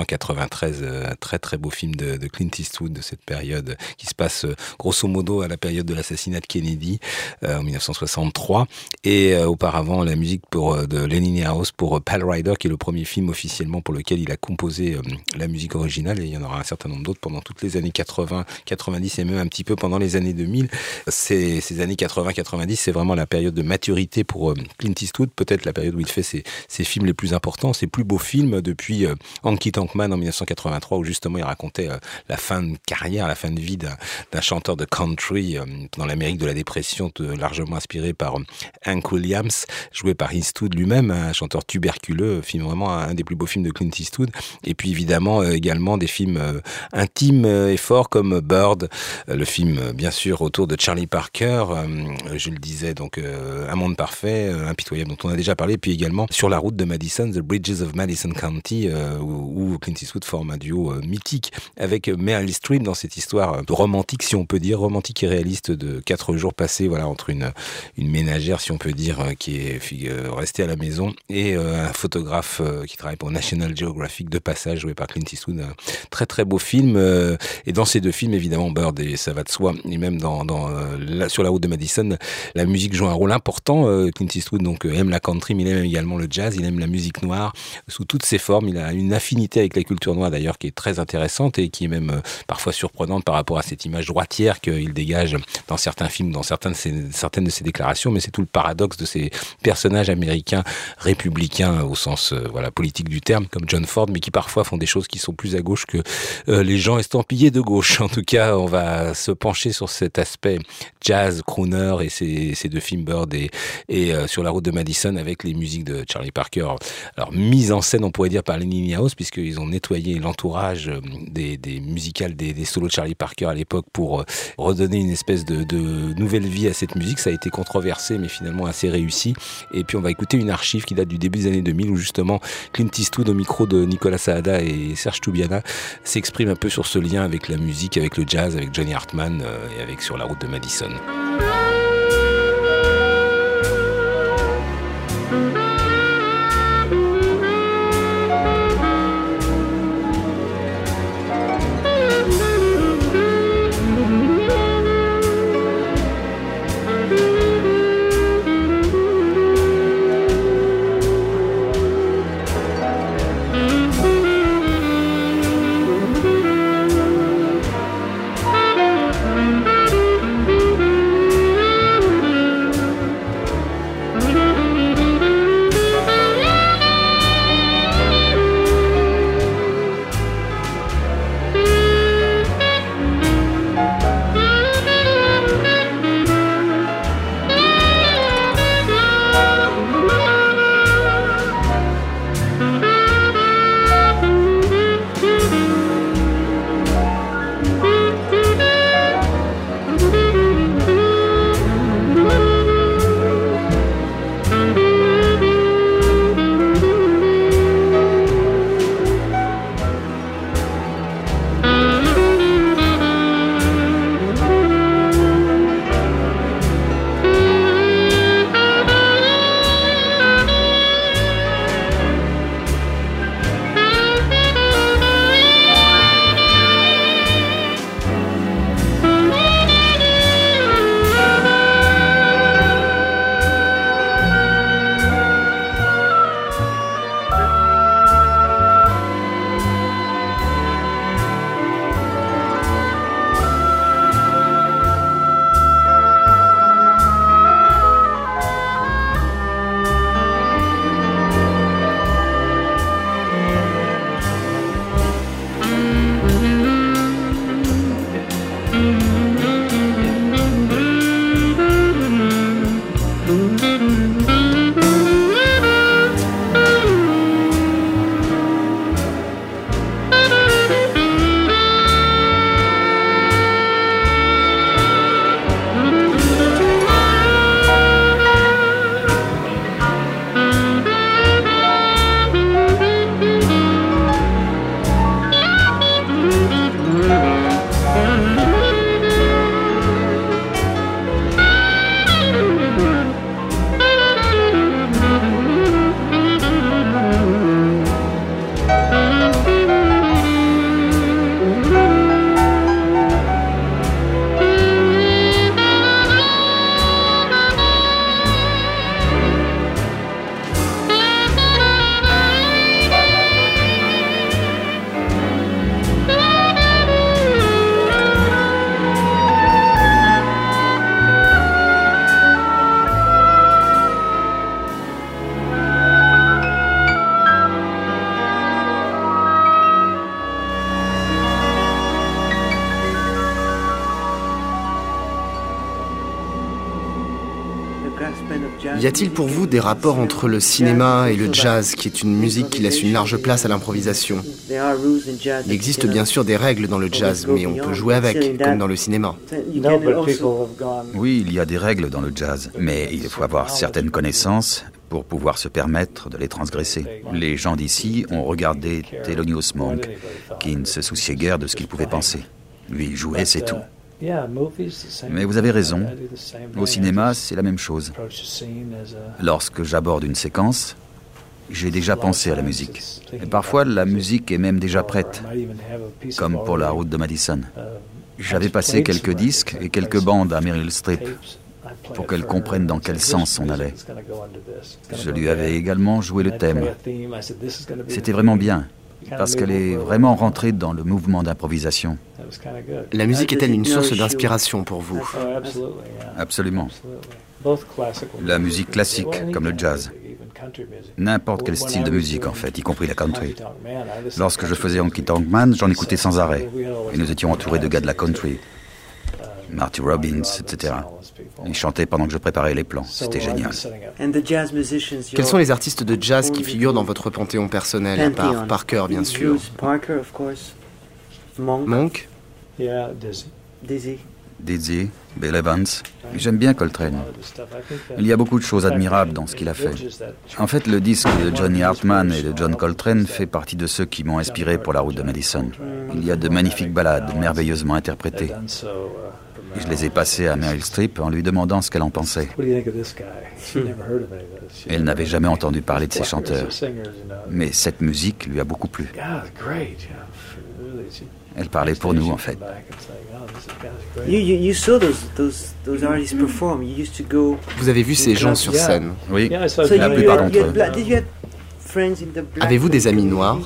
1993. Très très beau film de Clint Eastwood de cette période qui se passe grosso modo à la période de l'assassinat de Kennedy en 1963. Et auparavant, la musique de Lenny Niaos pour Pale Rider, qui est le premier film officiellement pour lequel il a composé la musique originale. Et il y en aura un certain nombre d'autres pendant toutes les années 80, 90 et même un petit peu pendant les années 2000. Ces années 80-90, c'est vraiment la période de maturité pour Clint Eastwood, peut-être la période où il fait ses films les plus importants, ses plus beaux films depuis Honky Tonk Man en 1983, où justement il racontait la fin de carrière, la fin de vie d'un chanteur de country dans l'Amérique de la dépression, largement inspiré par Hank Williams, joué par Eastwood lui-même, un chanteur tuberculeux, film vraiment un des plus beaux films de Clint Eastwood. Et puis évidemment également des films intimes et forts comme Bird, le film bien sûr autour de Charlie Parker, je le disais donc Un monde parfait, impitoyable dont on a déjà parlé, puis également Sur la route de Madison, The Bridges of Madison County, où Clint Eastwood forme un duo mythique avec Meryl Streep dans cette histoire romantique, si on peut dire, romantique et réaliste de 4 jours passés entre une ménagère, si on peut dire, qui est restée à la maison, et un photographe qui travaille pour National Geographic de passage, joué par Clint Eastwood. Un très très beau film, et dans ces deux films évidemment Bird, et ça va de soi, et même Sur la route de Madison, la musique joue un rôle important. Clint Eastwood donc aime la country, mais il aime également le jazz, il aime la musique noire sous toutes ses formes. Il a une affinité avec la culture noire d'ailleurs qui est très intéressante et qui est même parfois surprenante par rapport à cette image droitière qu'il dégage dans certains films, dans certaines de ses déclarations. Mais c'est tout le paradoxe de ces personnages américains républicains au sens politique du terme, comme John Ford, mais qui parfois font des choses qui sont plus à gauche que les gens estampillés de gauche. En tout cas, on va se pencher sur cet aspect jazz, crooner et ces deux films Bird et Sur la route de Madison avec les musiques de Charlie Parker. Alors mise en scène, on pourrait dire, par Lenny Niaos, puisqu'ils ont nettoyé l'entourage des musicales des solos de Charlie Parker à l'époque pour redonner une espèce de nouvelle vie à cette musique. Ça a été controversé mais finalement assez réussi. Et puis on va écouter une archive qui date du début des années 2000 où justement Clint Eastwood au micro de Nicolas Saada et Serge Toubiana s'exprime un peu sur ce lien avec la musique, avec le jazz, avec Johnny Hartman et avec Sur la route de Madison. Y a-t-il pour vous des rapports entre le cinéma et le jazz, qui est une musique qui laisse une large place à l'improvisation? Il existe bien sûr des règles dans le jazz, mais on peut jouer avec, comme dans le cinéma. Oui, il y a des règles dans le jazz, mais il faut avoir certaines connaissances pour pouvoir se permettre de les transgresser. Les gens d'ici ont regardé Thelonious Monk, qui ne se souciait guère de ce qu'il pouvait penser. Lui, il jouait, c'est tout. Mais vous avez raison, au cinéma, c'est la même chose. Lorsque j'aborde une séquence, j'ai déjà pensé à la musique. Et parfois, la musique est même déjà prête, comme pour La route de Madison. J'avais passé quelques disques et quelques bandes à Meryl Streep pour qu'elle comprenne dans quel sens on allait. Je lui avais également joué le thème. C'était vraiment bien, parce qu'elle est vraiment rentrée dans le mouvement d'improvisation. La musique est-elle une source d'inspiration pour vous? Absolument. La musique classique, comme le jazz. N'importe quel style de musique, en fait, y compris la country. Lorsque je faisais Honky Tonk Man, j'en écoutais sans arrêt. Et nous étions entourés de gars de la country. Marty Robbins, etc. Ils chantaient pendant que je préparais les plans. C'était génial. Quels sont les artistes de jazz qui figurent dans votre panthéon personnel, à part Parker, bien sûr? Monk? Dizzy, Bill Evans. J'aime bien Coltrane. Il y a beaucoup de choses admirables dans ce qu'il a fait. En fait, le disque de Johnny Hartman et de John Coltrane fait partie de ceux qui m'ont inspiré pour La route de Madison. Il y a de magnifiques ballades, merveilleusement interprétées. Je les ai passées à Meryl Streep en lui demandant ce qu'elle en pensait. Elle n'avait jamais entendu parler de ces chanteurs. Mais cette musique lui a beaucoup plu. Elle parlait pour nous, en fait. Vous avez vu ces gens sur scène? Oui, la plupart d'entre eux. Avez-vous des amis noirs?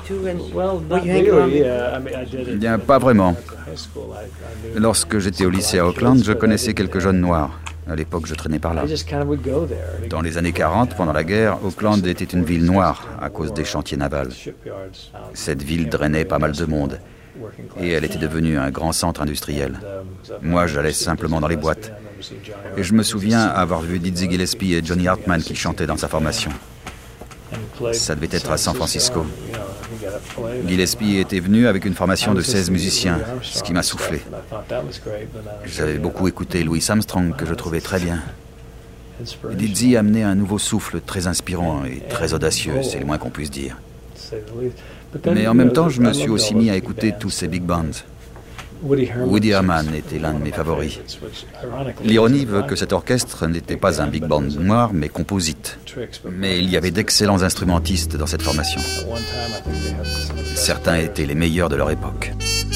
Bien, pas vraiment. Lorsque j'étais au lycée à Auckland, je connaissais quelques jeunes noirs. À l'époque, je traînais par là. Dans les années 40, pendant la guerre, Auckland était une ville noire à cause des chantiers navals. Cette ville drainait pas mal de monde. Et elle était devenue un grand centre industriel. Moi, j'allais simplement dans les boîtes. Et je me souviens avoir vu Dizzy Gillespie et Johnny Hartman qui chantaient dans sa formation. Ça devait être à San Francisco. Gillespie était venu avec une formation de 16 musiciens, ce qui m'a soufflé. J'avais beaucoup écouté Louis Armstrong, que je trouvais très bien. Dizzy amenait un nouveau souffle très inspirant et très audacieux, c'est le moins qu'on puisse dire. Mais en même temps, je me suis aussi mis à écouter tous ces big bands. Woody Herman était l'un de mes favoris. L'ironie veut que cet orchestre n'était pas un big band noir, mais composite. Mais il y avait d'excellents instrumentistes dans cette formation. Certains étaient les meilleurs de leur époque.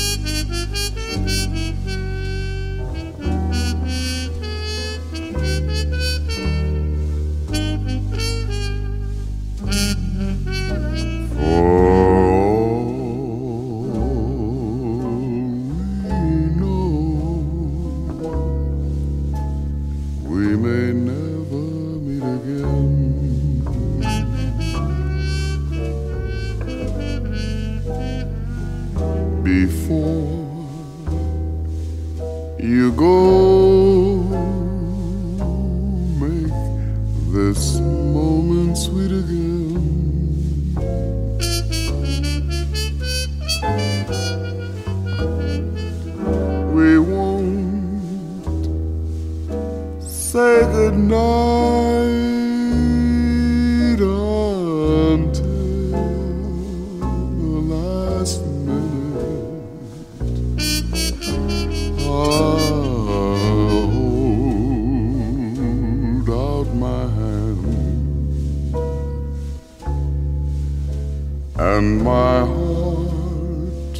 And my heart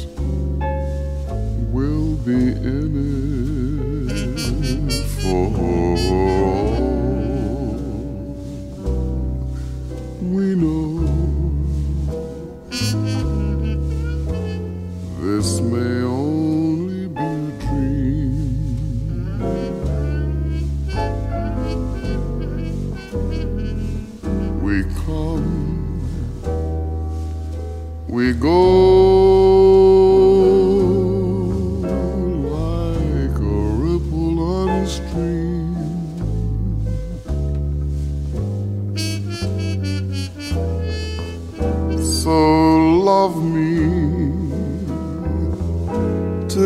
will be in it for all we know. This may only be a dream. We come, we go like a ripple on a stream.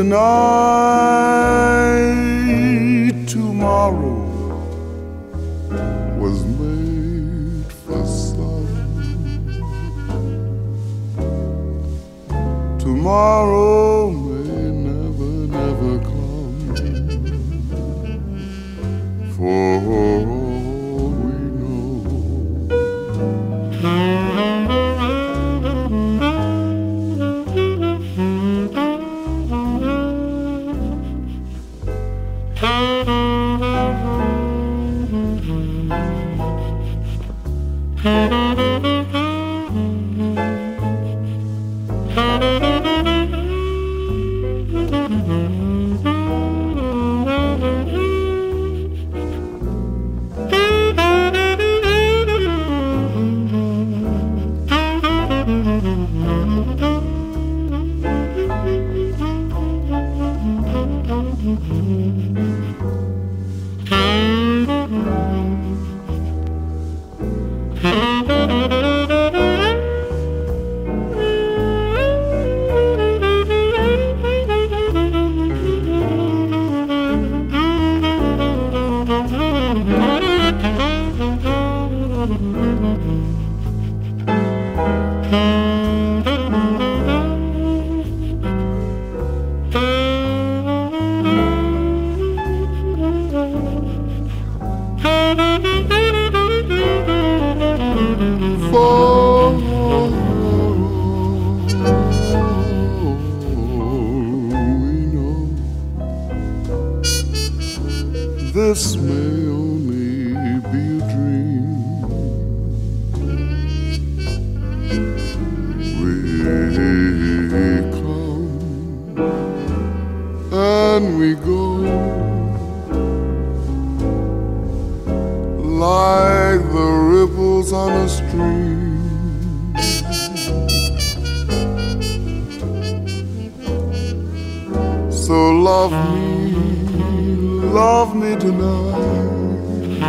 Tonight, tomorrow was made for some. Tomorrow may never, never come. For all we know. This may only be a dream. We come and we go like the ripples on a stream. So love me tonight.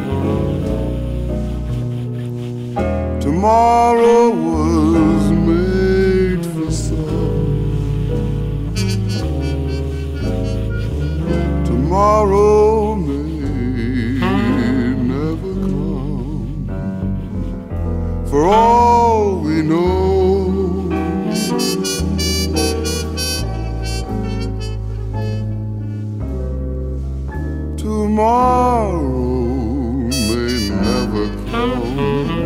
Tomorrow was made for some. Tomorrow may never come. For all we know. Tomorrow may never come.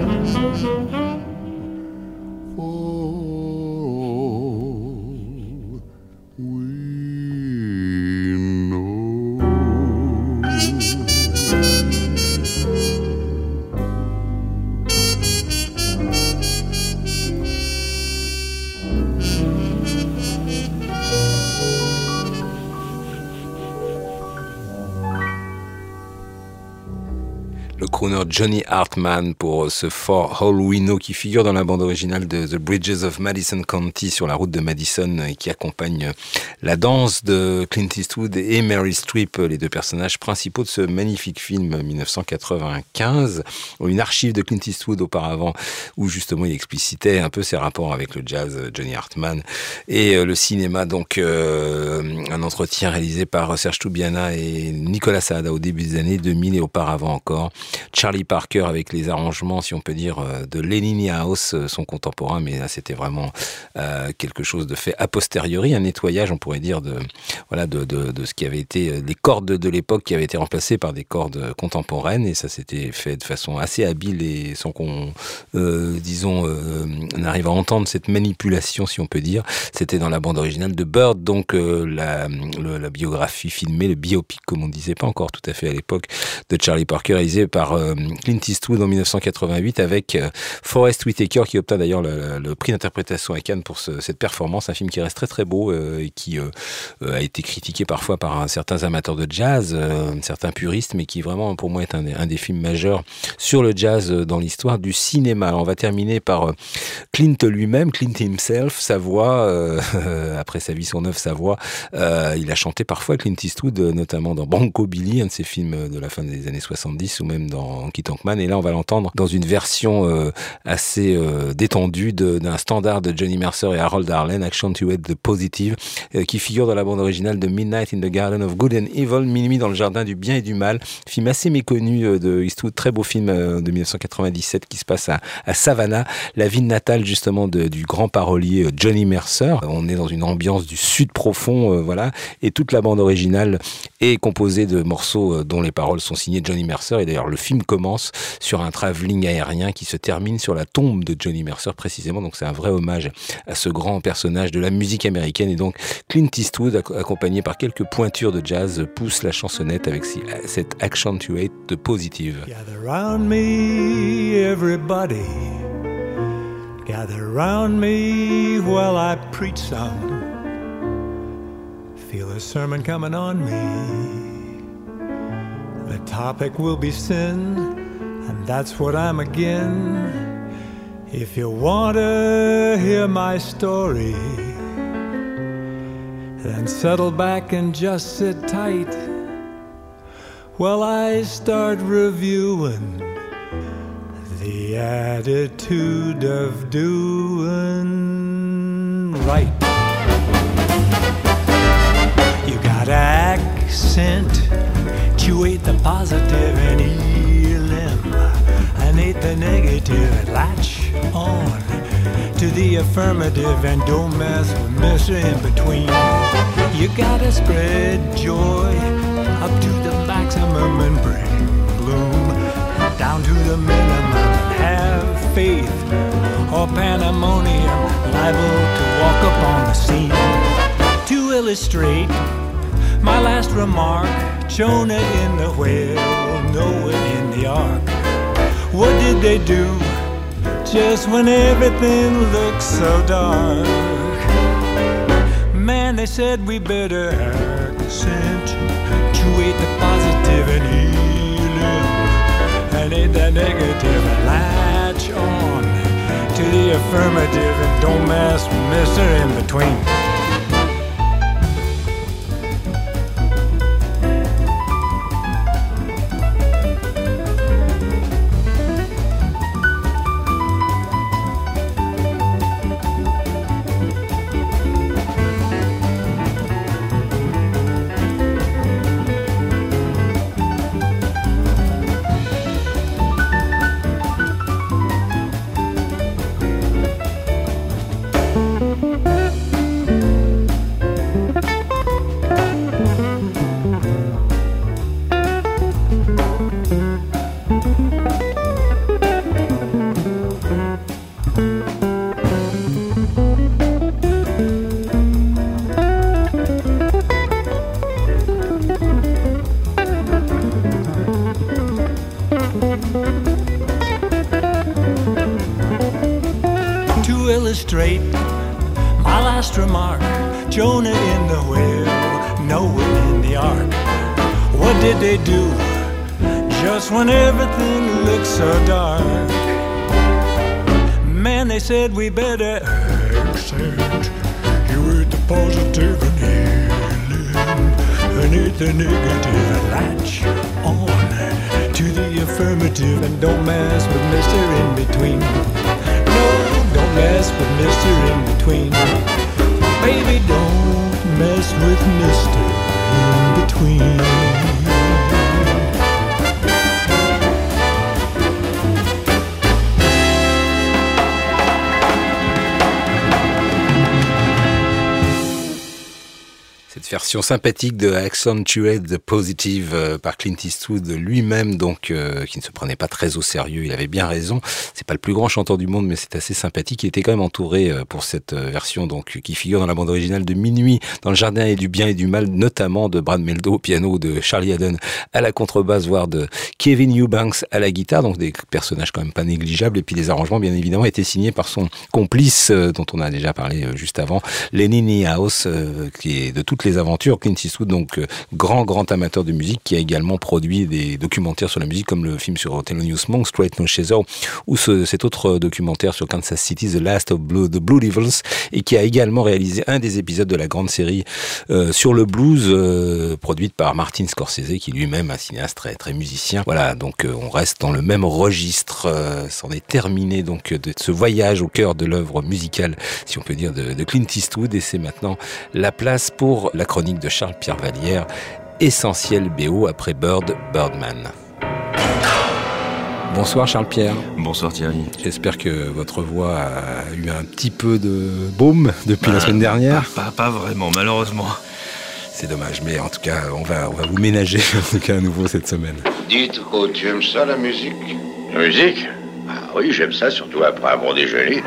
Crooner Johnny Hartman pour ce For All We Know qui figure dans la bande originale de The Bridges of Madison County sur la route de Madison et qui accompagne la danse de Clint Eastwood et Meryl Streep, les deux personnages principaux de ce magnifique film 1995, une archive de Clint Eastwood auparavant où justement il explicitait un peu ses rapports avec le jazz, Johnny Hartman et le cinéma. Donc un entretien réalisé par Serge Toubiana et Nicolas Saada au début des années 2000 et auparavant encore. Charlie Parker avec les arrangements, si on peut dire, de Lenny Niehaus, son contemporain, mais là c'était vraiment quelque chose de fait a posteriori, un nettoyage, on pourrait dire, de ce qui avait été les cordes de l'époque qui avaient été remplacées par des cordes contemporaines, et ça s'était fait de façon assez habile et sans qu'on, on arrive à entendre cette manipulation, si on peut dire. C'était dans la bande originale de Bird, donc la biographie filmée, le biopic comme on disait, pas encore tout à fait à l'époque, de Charlie Parker, réalisé par Clint Eastwood en 1988 avec Forest Whitaker qui obtint d'ailleurs le prix d'interprétation à Cannes pour cette performance, un film qui reste très très beau et qui a été critiqué parfois par certains amateurs de jazz, certains puristes, mais qui vraiment pour moi est un des films majeurs sur le jazz dans l'histoire du cinéma. Alors on va terminer par Clint lui-même, Clint himself, sa voix, après sa vie sur neuf, sa voix, il a chanté parfois Clint Eastwood, notamment dans Bronco Billy, un de ses films de la fin des années 70, ou même même dans Honky Tonk Man, et là on va l'entendre dans une version assez détendue d'un standard de Johnny Mercer et Harold Arlen, Accentuate the Positive, qui figure dans la bande originale de Midnight in the Garden of Good and Evil, Minuit dans le jardin du bien et du mal, film assez méconnu de Eastwood, très beau film de 1997 qui se passe à Savannah, la ville natale justement du grand parolier Johnny Mercer. On est dans une ambiance du sud profond, voilà, et toute la bande originale est composée de morceaux dont les paroles sont signées Johnny Mercer, et d'ailleurs le film commence sur un travelling aérien qui se termine sur la tombe de Johnny Mercer précisément, donc c'est un vrai hommage à ce grand personnage de la musique américaine, et donc Clint Eastwood accompagné par quelques pointures de jazz pousse la chansonnette avec cette Accentuate the Positive. Gather round me, everybody. Gather round me while I preach some. Feel a sermon coming on me. The topic will be sin, and that's what I'm again. If you want to hear my story, then settle back and just sit tight while I start reviewing the attitude of doing right. You gotta accentuate the positive and eliminate the negative and latch on to the affirmative and don't mess with Mr. In between. You gotta spread joy up to the maximum and bring bloom down to the minimum and have faith or pandemonium liable to walk upon the scene. To illustrate my last remark, Jonah in the whale, Noah in the ark. What did they do just when everything looks so dark? Man, they said we better accentuate the positive and eliminate the negative and latch on to the affirmative and don't mess with Mr. In between. Illustrate my last remark, Jonah in the whale, Noah in the ark. What did they do just when everything looked so dark? Man, they said we better accentuate the positive and eliminate the negative and latch on to the affirmative and don't mess with Mr. In between. Don't mess with Mr. In between. Baby, don't mess with Mr. In between. Cette version sympathique de Accentuate the Positive par Clint Eastwood lui-même, donc qui ne se prenait pas très au sérieux, il avait bien raison. C'est pas le plus grand chanteur du monde, mais c'est assez sympathique. Il était quand même entouré pour cette version donc qui figure dans la bande originale de Minuit dans le jardin et du bien et du mal, notamment de Brad Mehldau au piano, de Charlie Haddon à la contrebasse, voire de Kevin Eubanks à la guitare, donc des personnages quand même pas négligeables. Et puis les arrangements, bien évidemment, étaient signés par son complice dont on a déjà parlé juste avant, Lenny Niehaus, qui est de toutes les aventures. Clint Eastwood, donc grand amateur de musique, qui a également produit des documentaires sur la musique, comme le film sur Thelonious Monk, Straight No Chaser, ou cet autre documentaire sur Kansas City, The Last of the Blue Devils, et qui a également réalisé un des épisodes de la grande série sur le blues, produite par Martin Scorsese, qui lui-même un cinéaste très musicien. Voilà, donc on reste dans le même registre. C'en est terminé donc de ce voyage au cœur de l'œuvre musicale, si on peut dire, de Clint Eastwood. Et c'est maintenant la place pour la chronique de Charles-Pierre Vallière, Essentiel BO après Birdman. Bonsoir Charles-Pierre. Bonsoir Thierry. J'espère que votre voix a eu un petit peu de baume depuis la semaine dernière. Pas vraiment, malheureusement. C'est dommage, mais en tout cas, on va vous ménager en tout cas à nouveau cette semaine. Dites, tu aimes ça la musique? La musique? Ah oui, j'aime ça, surtout après un bon déjeuner.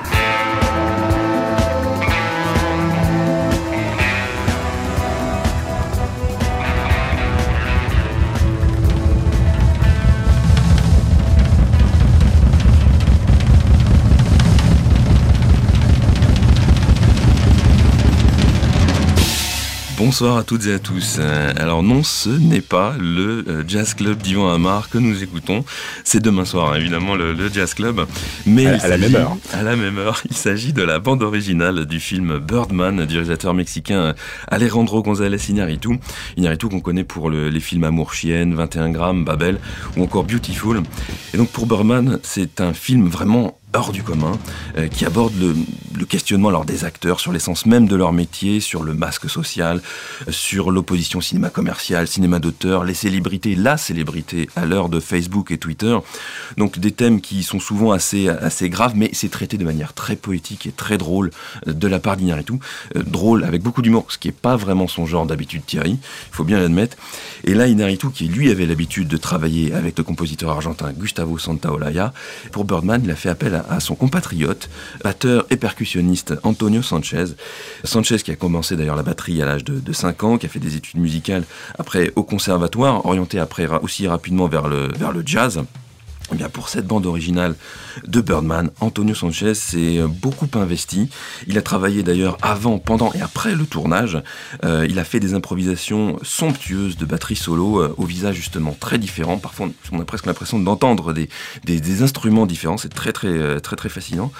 Bonsoir à toutes et à tous. Alors non, ce n'est pas le Jazz Club d'Yvan Amar que nous écoutons. C'est demain soir, évidemment, le Jazz Club. Mais à la même heure. À la même heure. Il s'agit de la bande originale du film Birdman, du réalisateur mexicain Alejandro González Iñárritu. Iñárritu qu'on connaît pour les films Amour Chienne, 21 grammes, Babel ou encore Beautiful. Et donc pour Birdman, c'est un film vraiment hors du commun, qui aborde le questionnement alors des acteurs sur l'essence même de leur métier, sur le masque social, sur l'opposition cinéma commercial, cinéma d'auteur, les célébrités, la célébrité à l'heure de Facebook et Twitter. Donc des thèmes qui sont souvent assez graves, mais c'est traité de manière très poétique et très drôle de la part d'Iñárritu. Drôle avec beaucoup d'humour, ce qui n'est pas vraiment son genre d'habitude, Thierry, il faut bien l'admettre. Et là, Iñárritu, qui lui avait l'habitude de travailler avec le compositeur argentin Gustavo Santaolalla, pour Birdman, il a fait appel à son compatriote, batteur et percussionniste Antonio Sanchez. Sanchez qui a commencé d'ailleurs la batterie à l'âge de 5 ans, qui a fait des études musicales après au conservatoire, orienté après aussi rapidement vers le jazz. Eh bien, pour cette bande originale de Birdman, Antonio Sanchez s'est beaucoup investi. Il a travaillé d'ailleurs avant, pendant et après le tournage. Il a fait des improvisations somptueuses de batterie solo au visage justement très différent. Parfois, on a presque l'impression d'entendre des instruments différents. C'est très fascinant.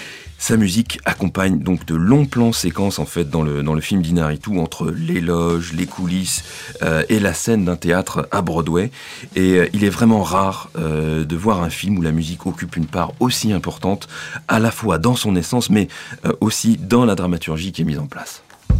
Sa musique accompagne donc de longs plans séquences en fait dans le film d'Iñárritu entre l'éloge, les coulisses et la scène d'un théâtre à Broadway. Et il est vraiment rare de voir un film où la musique occupe une part aussi importante, à la fois dans son essence, mais aussi dans la dramaturgie qui est mise en place.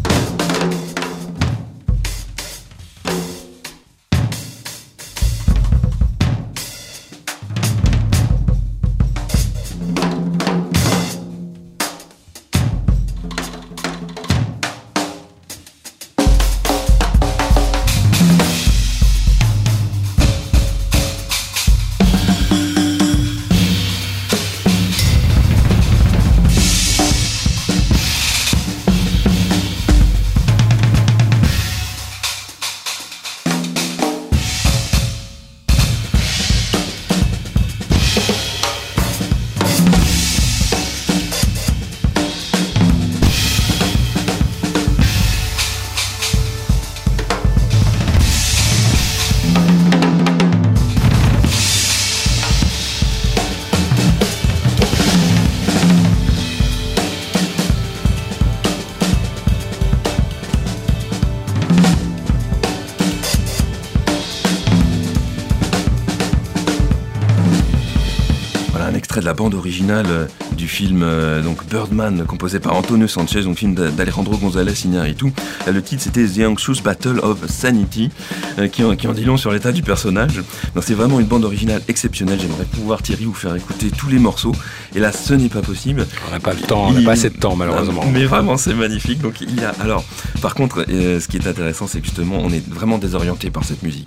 De la bande originale du film donc Birdman, composé par Antonio Sanchez, donc film d'Alejandro González Iñárritu. Le titre c'était The Anxious Battle of Sanity, qui en dit long sur l'état du personnage. Donc, c'est vraiment une bande originale exceptionnelle. J'aimerais pouvoir, Thierry, vous faire écouter tous les morceaux. Et là, ce n'est pas possible. On n'a pas le temps, on n'a pas assez de temps malheureusement. Mais vraiment, c'est magnifique. Donc il y a. Alors, par contre, ce qui est intéressant, c'est que justement, on est vraiment désorienté par cette musique.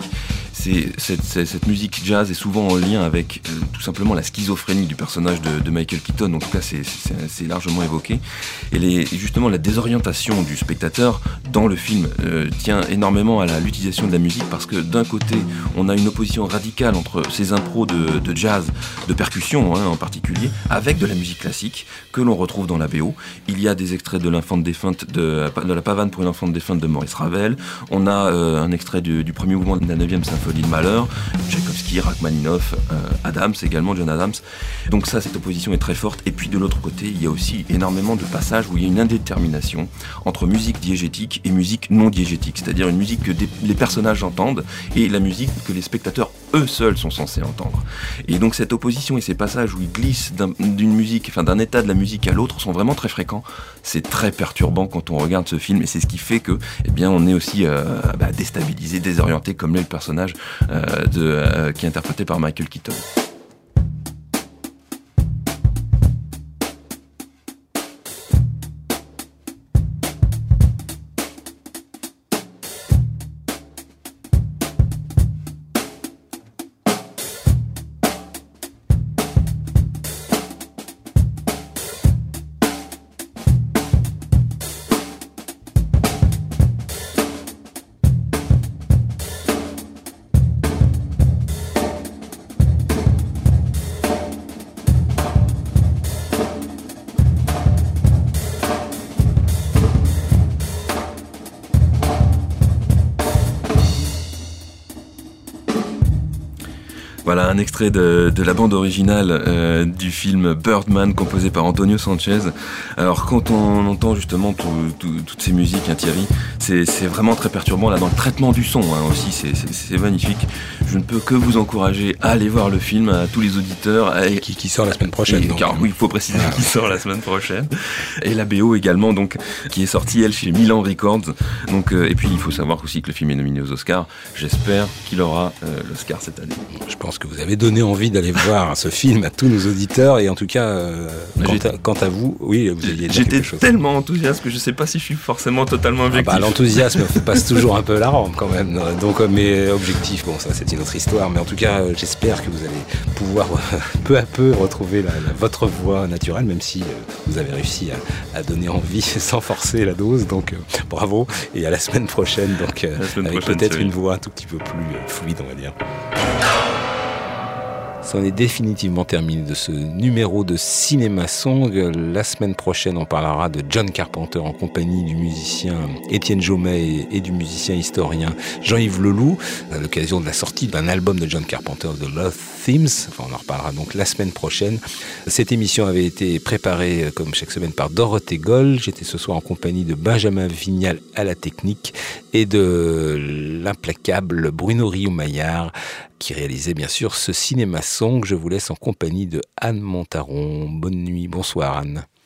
Cette musique jazz est souvent en lien avec tout simplement la schizophrénie du personnage de Michael Keaton. En tout cas, c'est largement évoqué. Et justement, la désorientation du spectateur dans le film tient énormément à l'utilisation de la musique, parce que d'un côté, on a une opposition radicale entre ces impros de jazz, de percussion en particulier, avec de la musique classique que l'on retrouve dans la BO. Il y a des extraits de l'Infante défunte, de la pavane pour une enfante défunte de Maurice Ravel. On a un extrait du premier mouvement de la 9e symphonie Symphonie de Malheur, Tchaïkovski, Rachmaninoff, Adams également, John Adams. Donc ça, cette opposition est très forte. Et puis de l'autre côté, il y a aussi énormément de passages où il y a une indétermination entre musique diégétique et musique non diégétique, c'est-à-dire une musique que les personnages entendent et la musique que les spectateurs eux seuls sont censés entendre. Et donc cette opposition et ces passages où ils glissent d'une musique, enfin d'un état de la musique à l'autre sont vraiment très fréquents. C'est très perturbant quand on regarde ce film et c'est ce qui fait que, eh bien, on est aussi déstabilisé, désorienté, comme l'est le personnage qui est interprété par Michael Keaton. Voilà un extrait de la bande originale du film Birdman, composé par Antonio Sanchez. Alors quand on entend justement toutes ces musiques, Thierry, c'est vraiment très perturbant là dans le traitement du son aussi, c'est magnifique. Je ne peux que vous encourager à aller voir le film, à tous les auditeurs. Qui sort la semaine prochaine. Car oui, il faut préciser qu'il sort la semaine prochaine. Et la BO également, donc, qui est sortie, elle, chez Milan Records. Donc, et puis, il faut savoir aussi que le film est nominé aux Oscars. J'espère qu'il aura l'Oscar cette année. Je pense que vous avez donné envie d'aller voir ce film à tous nos auditeurs. Et en tout cas, quant à vous, oui, vous aviez dit quelque chose. J'étais tellement enthousiaste que je ne sais pas si je suis forcément totalement objectif. L'enthousiasme passe toujours un peu la rampe quand même. Donc, mais objectif, bon, ça, c'est une autre histoire. Mais en tout cas, j'espère que vous allez pouvoir peu à peu retrouver votre voix naturelle, même si vous avez réussi à donner envie sans forcer la dose. Donc, bravo. Et à la semaine prochaine. Donc, avec peut-être une voix un tout petit peu plus fluide, on va dire. C'en est définitivement terminé de ce numéro de Cinéma Song. La semaine prochaine, on parlera de John Carpenter en compagnie du musicien Étienne Jaumet et du musicien historien Jean-Yves Leloup, à l'occasion de la sortie d'un album de John Carpenter, The Love Themes. Enfin, on en reparlera donc la semaine prochaine. Cette émission avait été préparée, comme chaque semaine, par Dorothée Goll. J'étais ce soir en compagnie de Benjamin Vignal à la technique et de l'implacable Bruno Rio-Maillard, qui réalisait bien sûr ce Cinéma Song. Je vous laisse en compagnie de Anne Montaron. Bonne nuit, bonsoir Anne.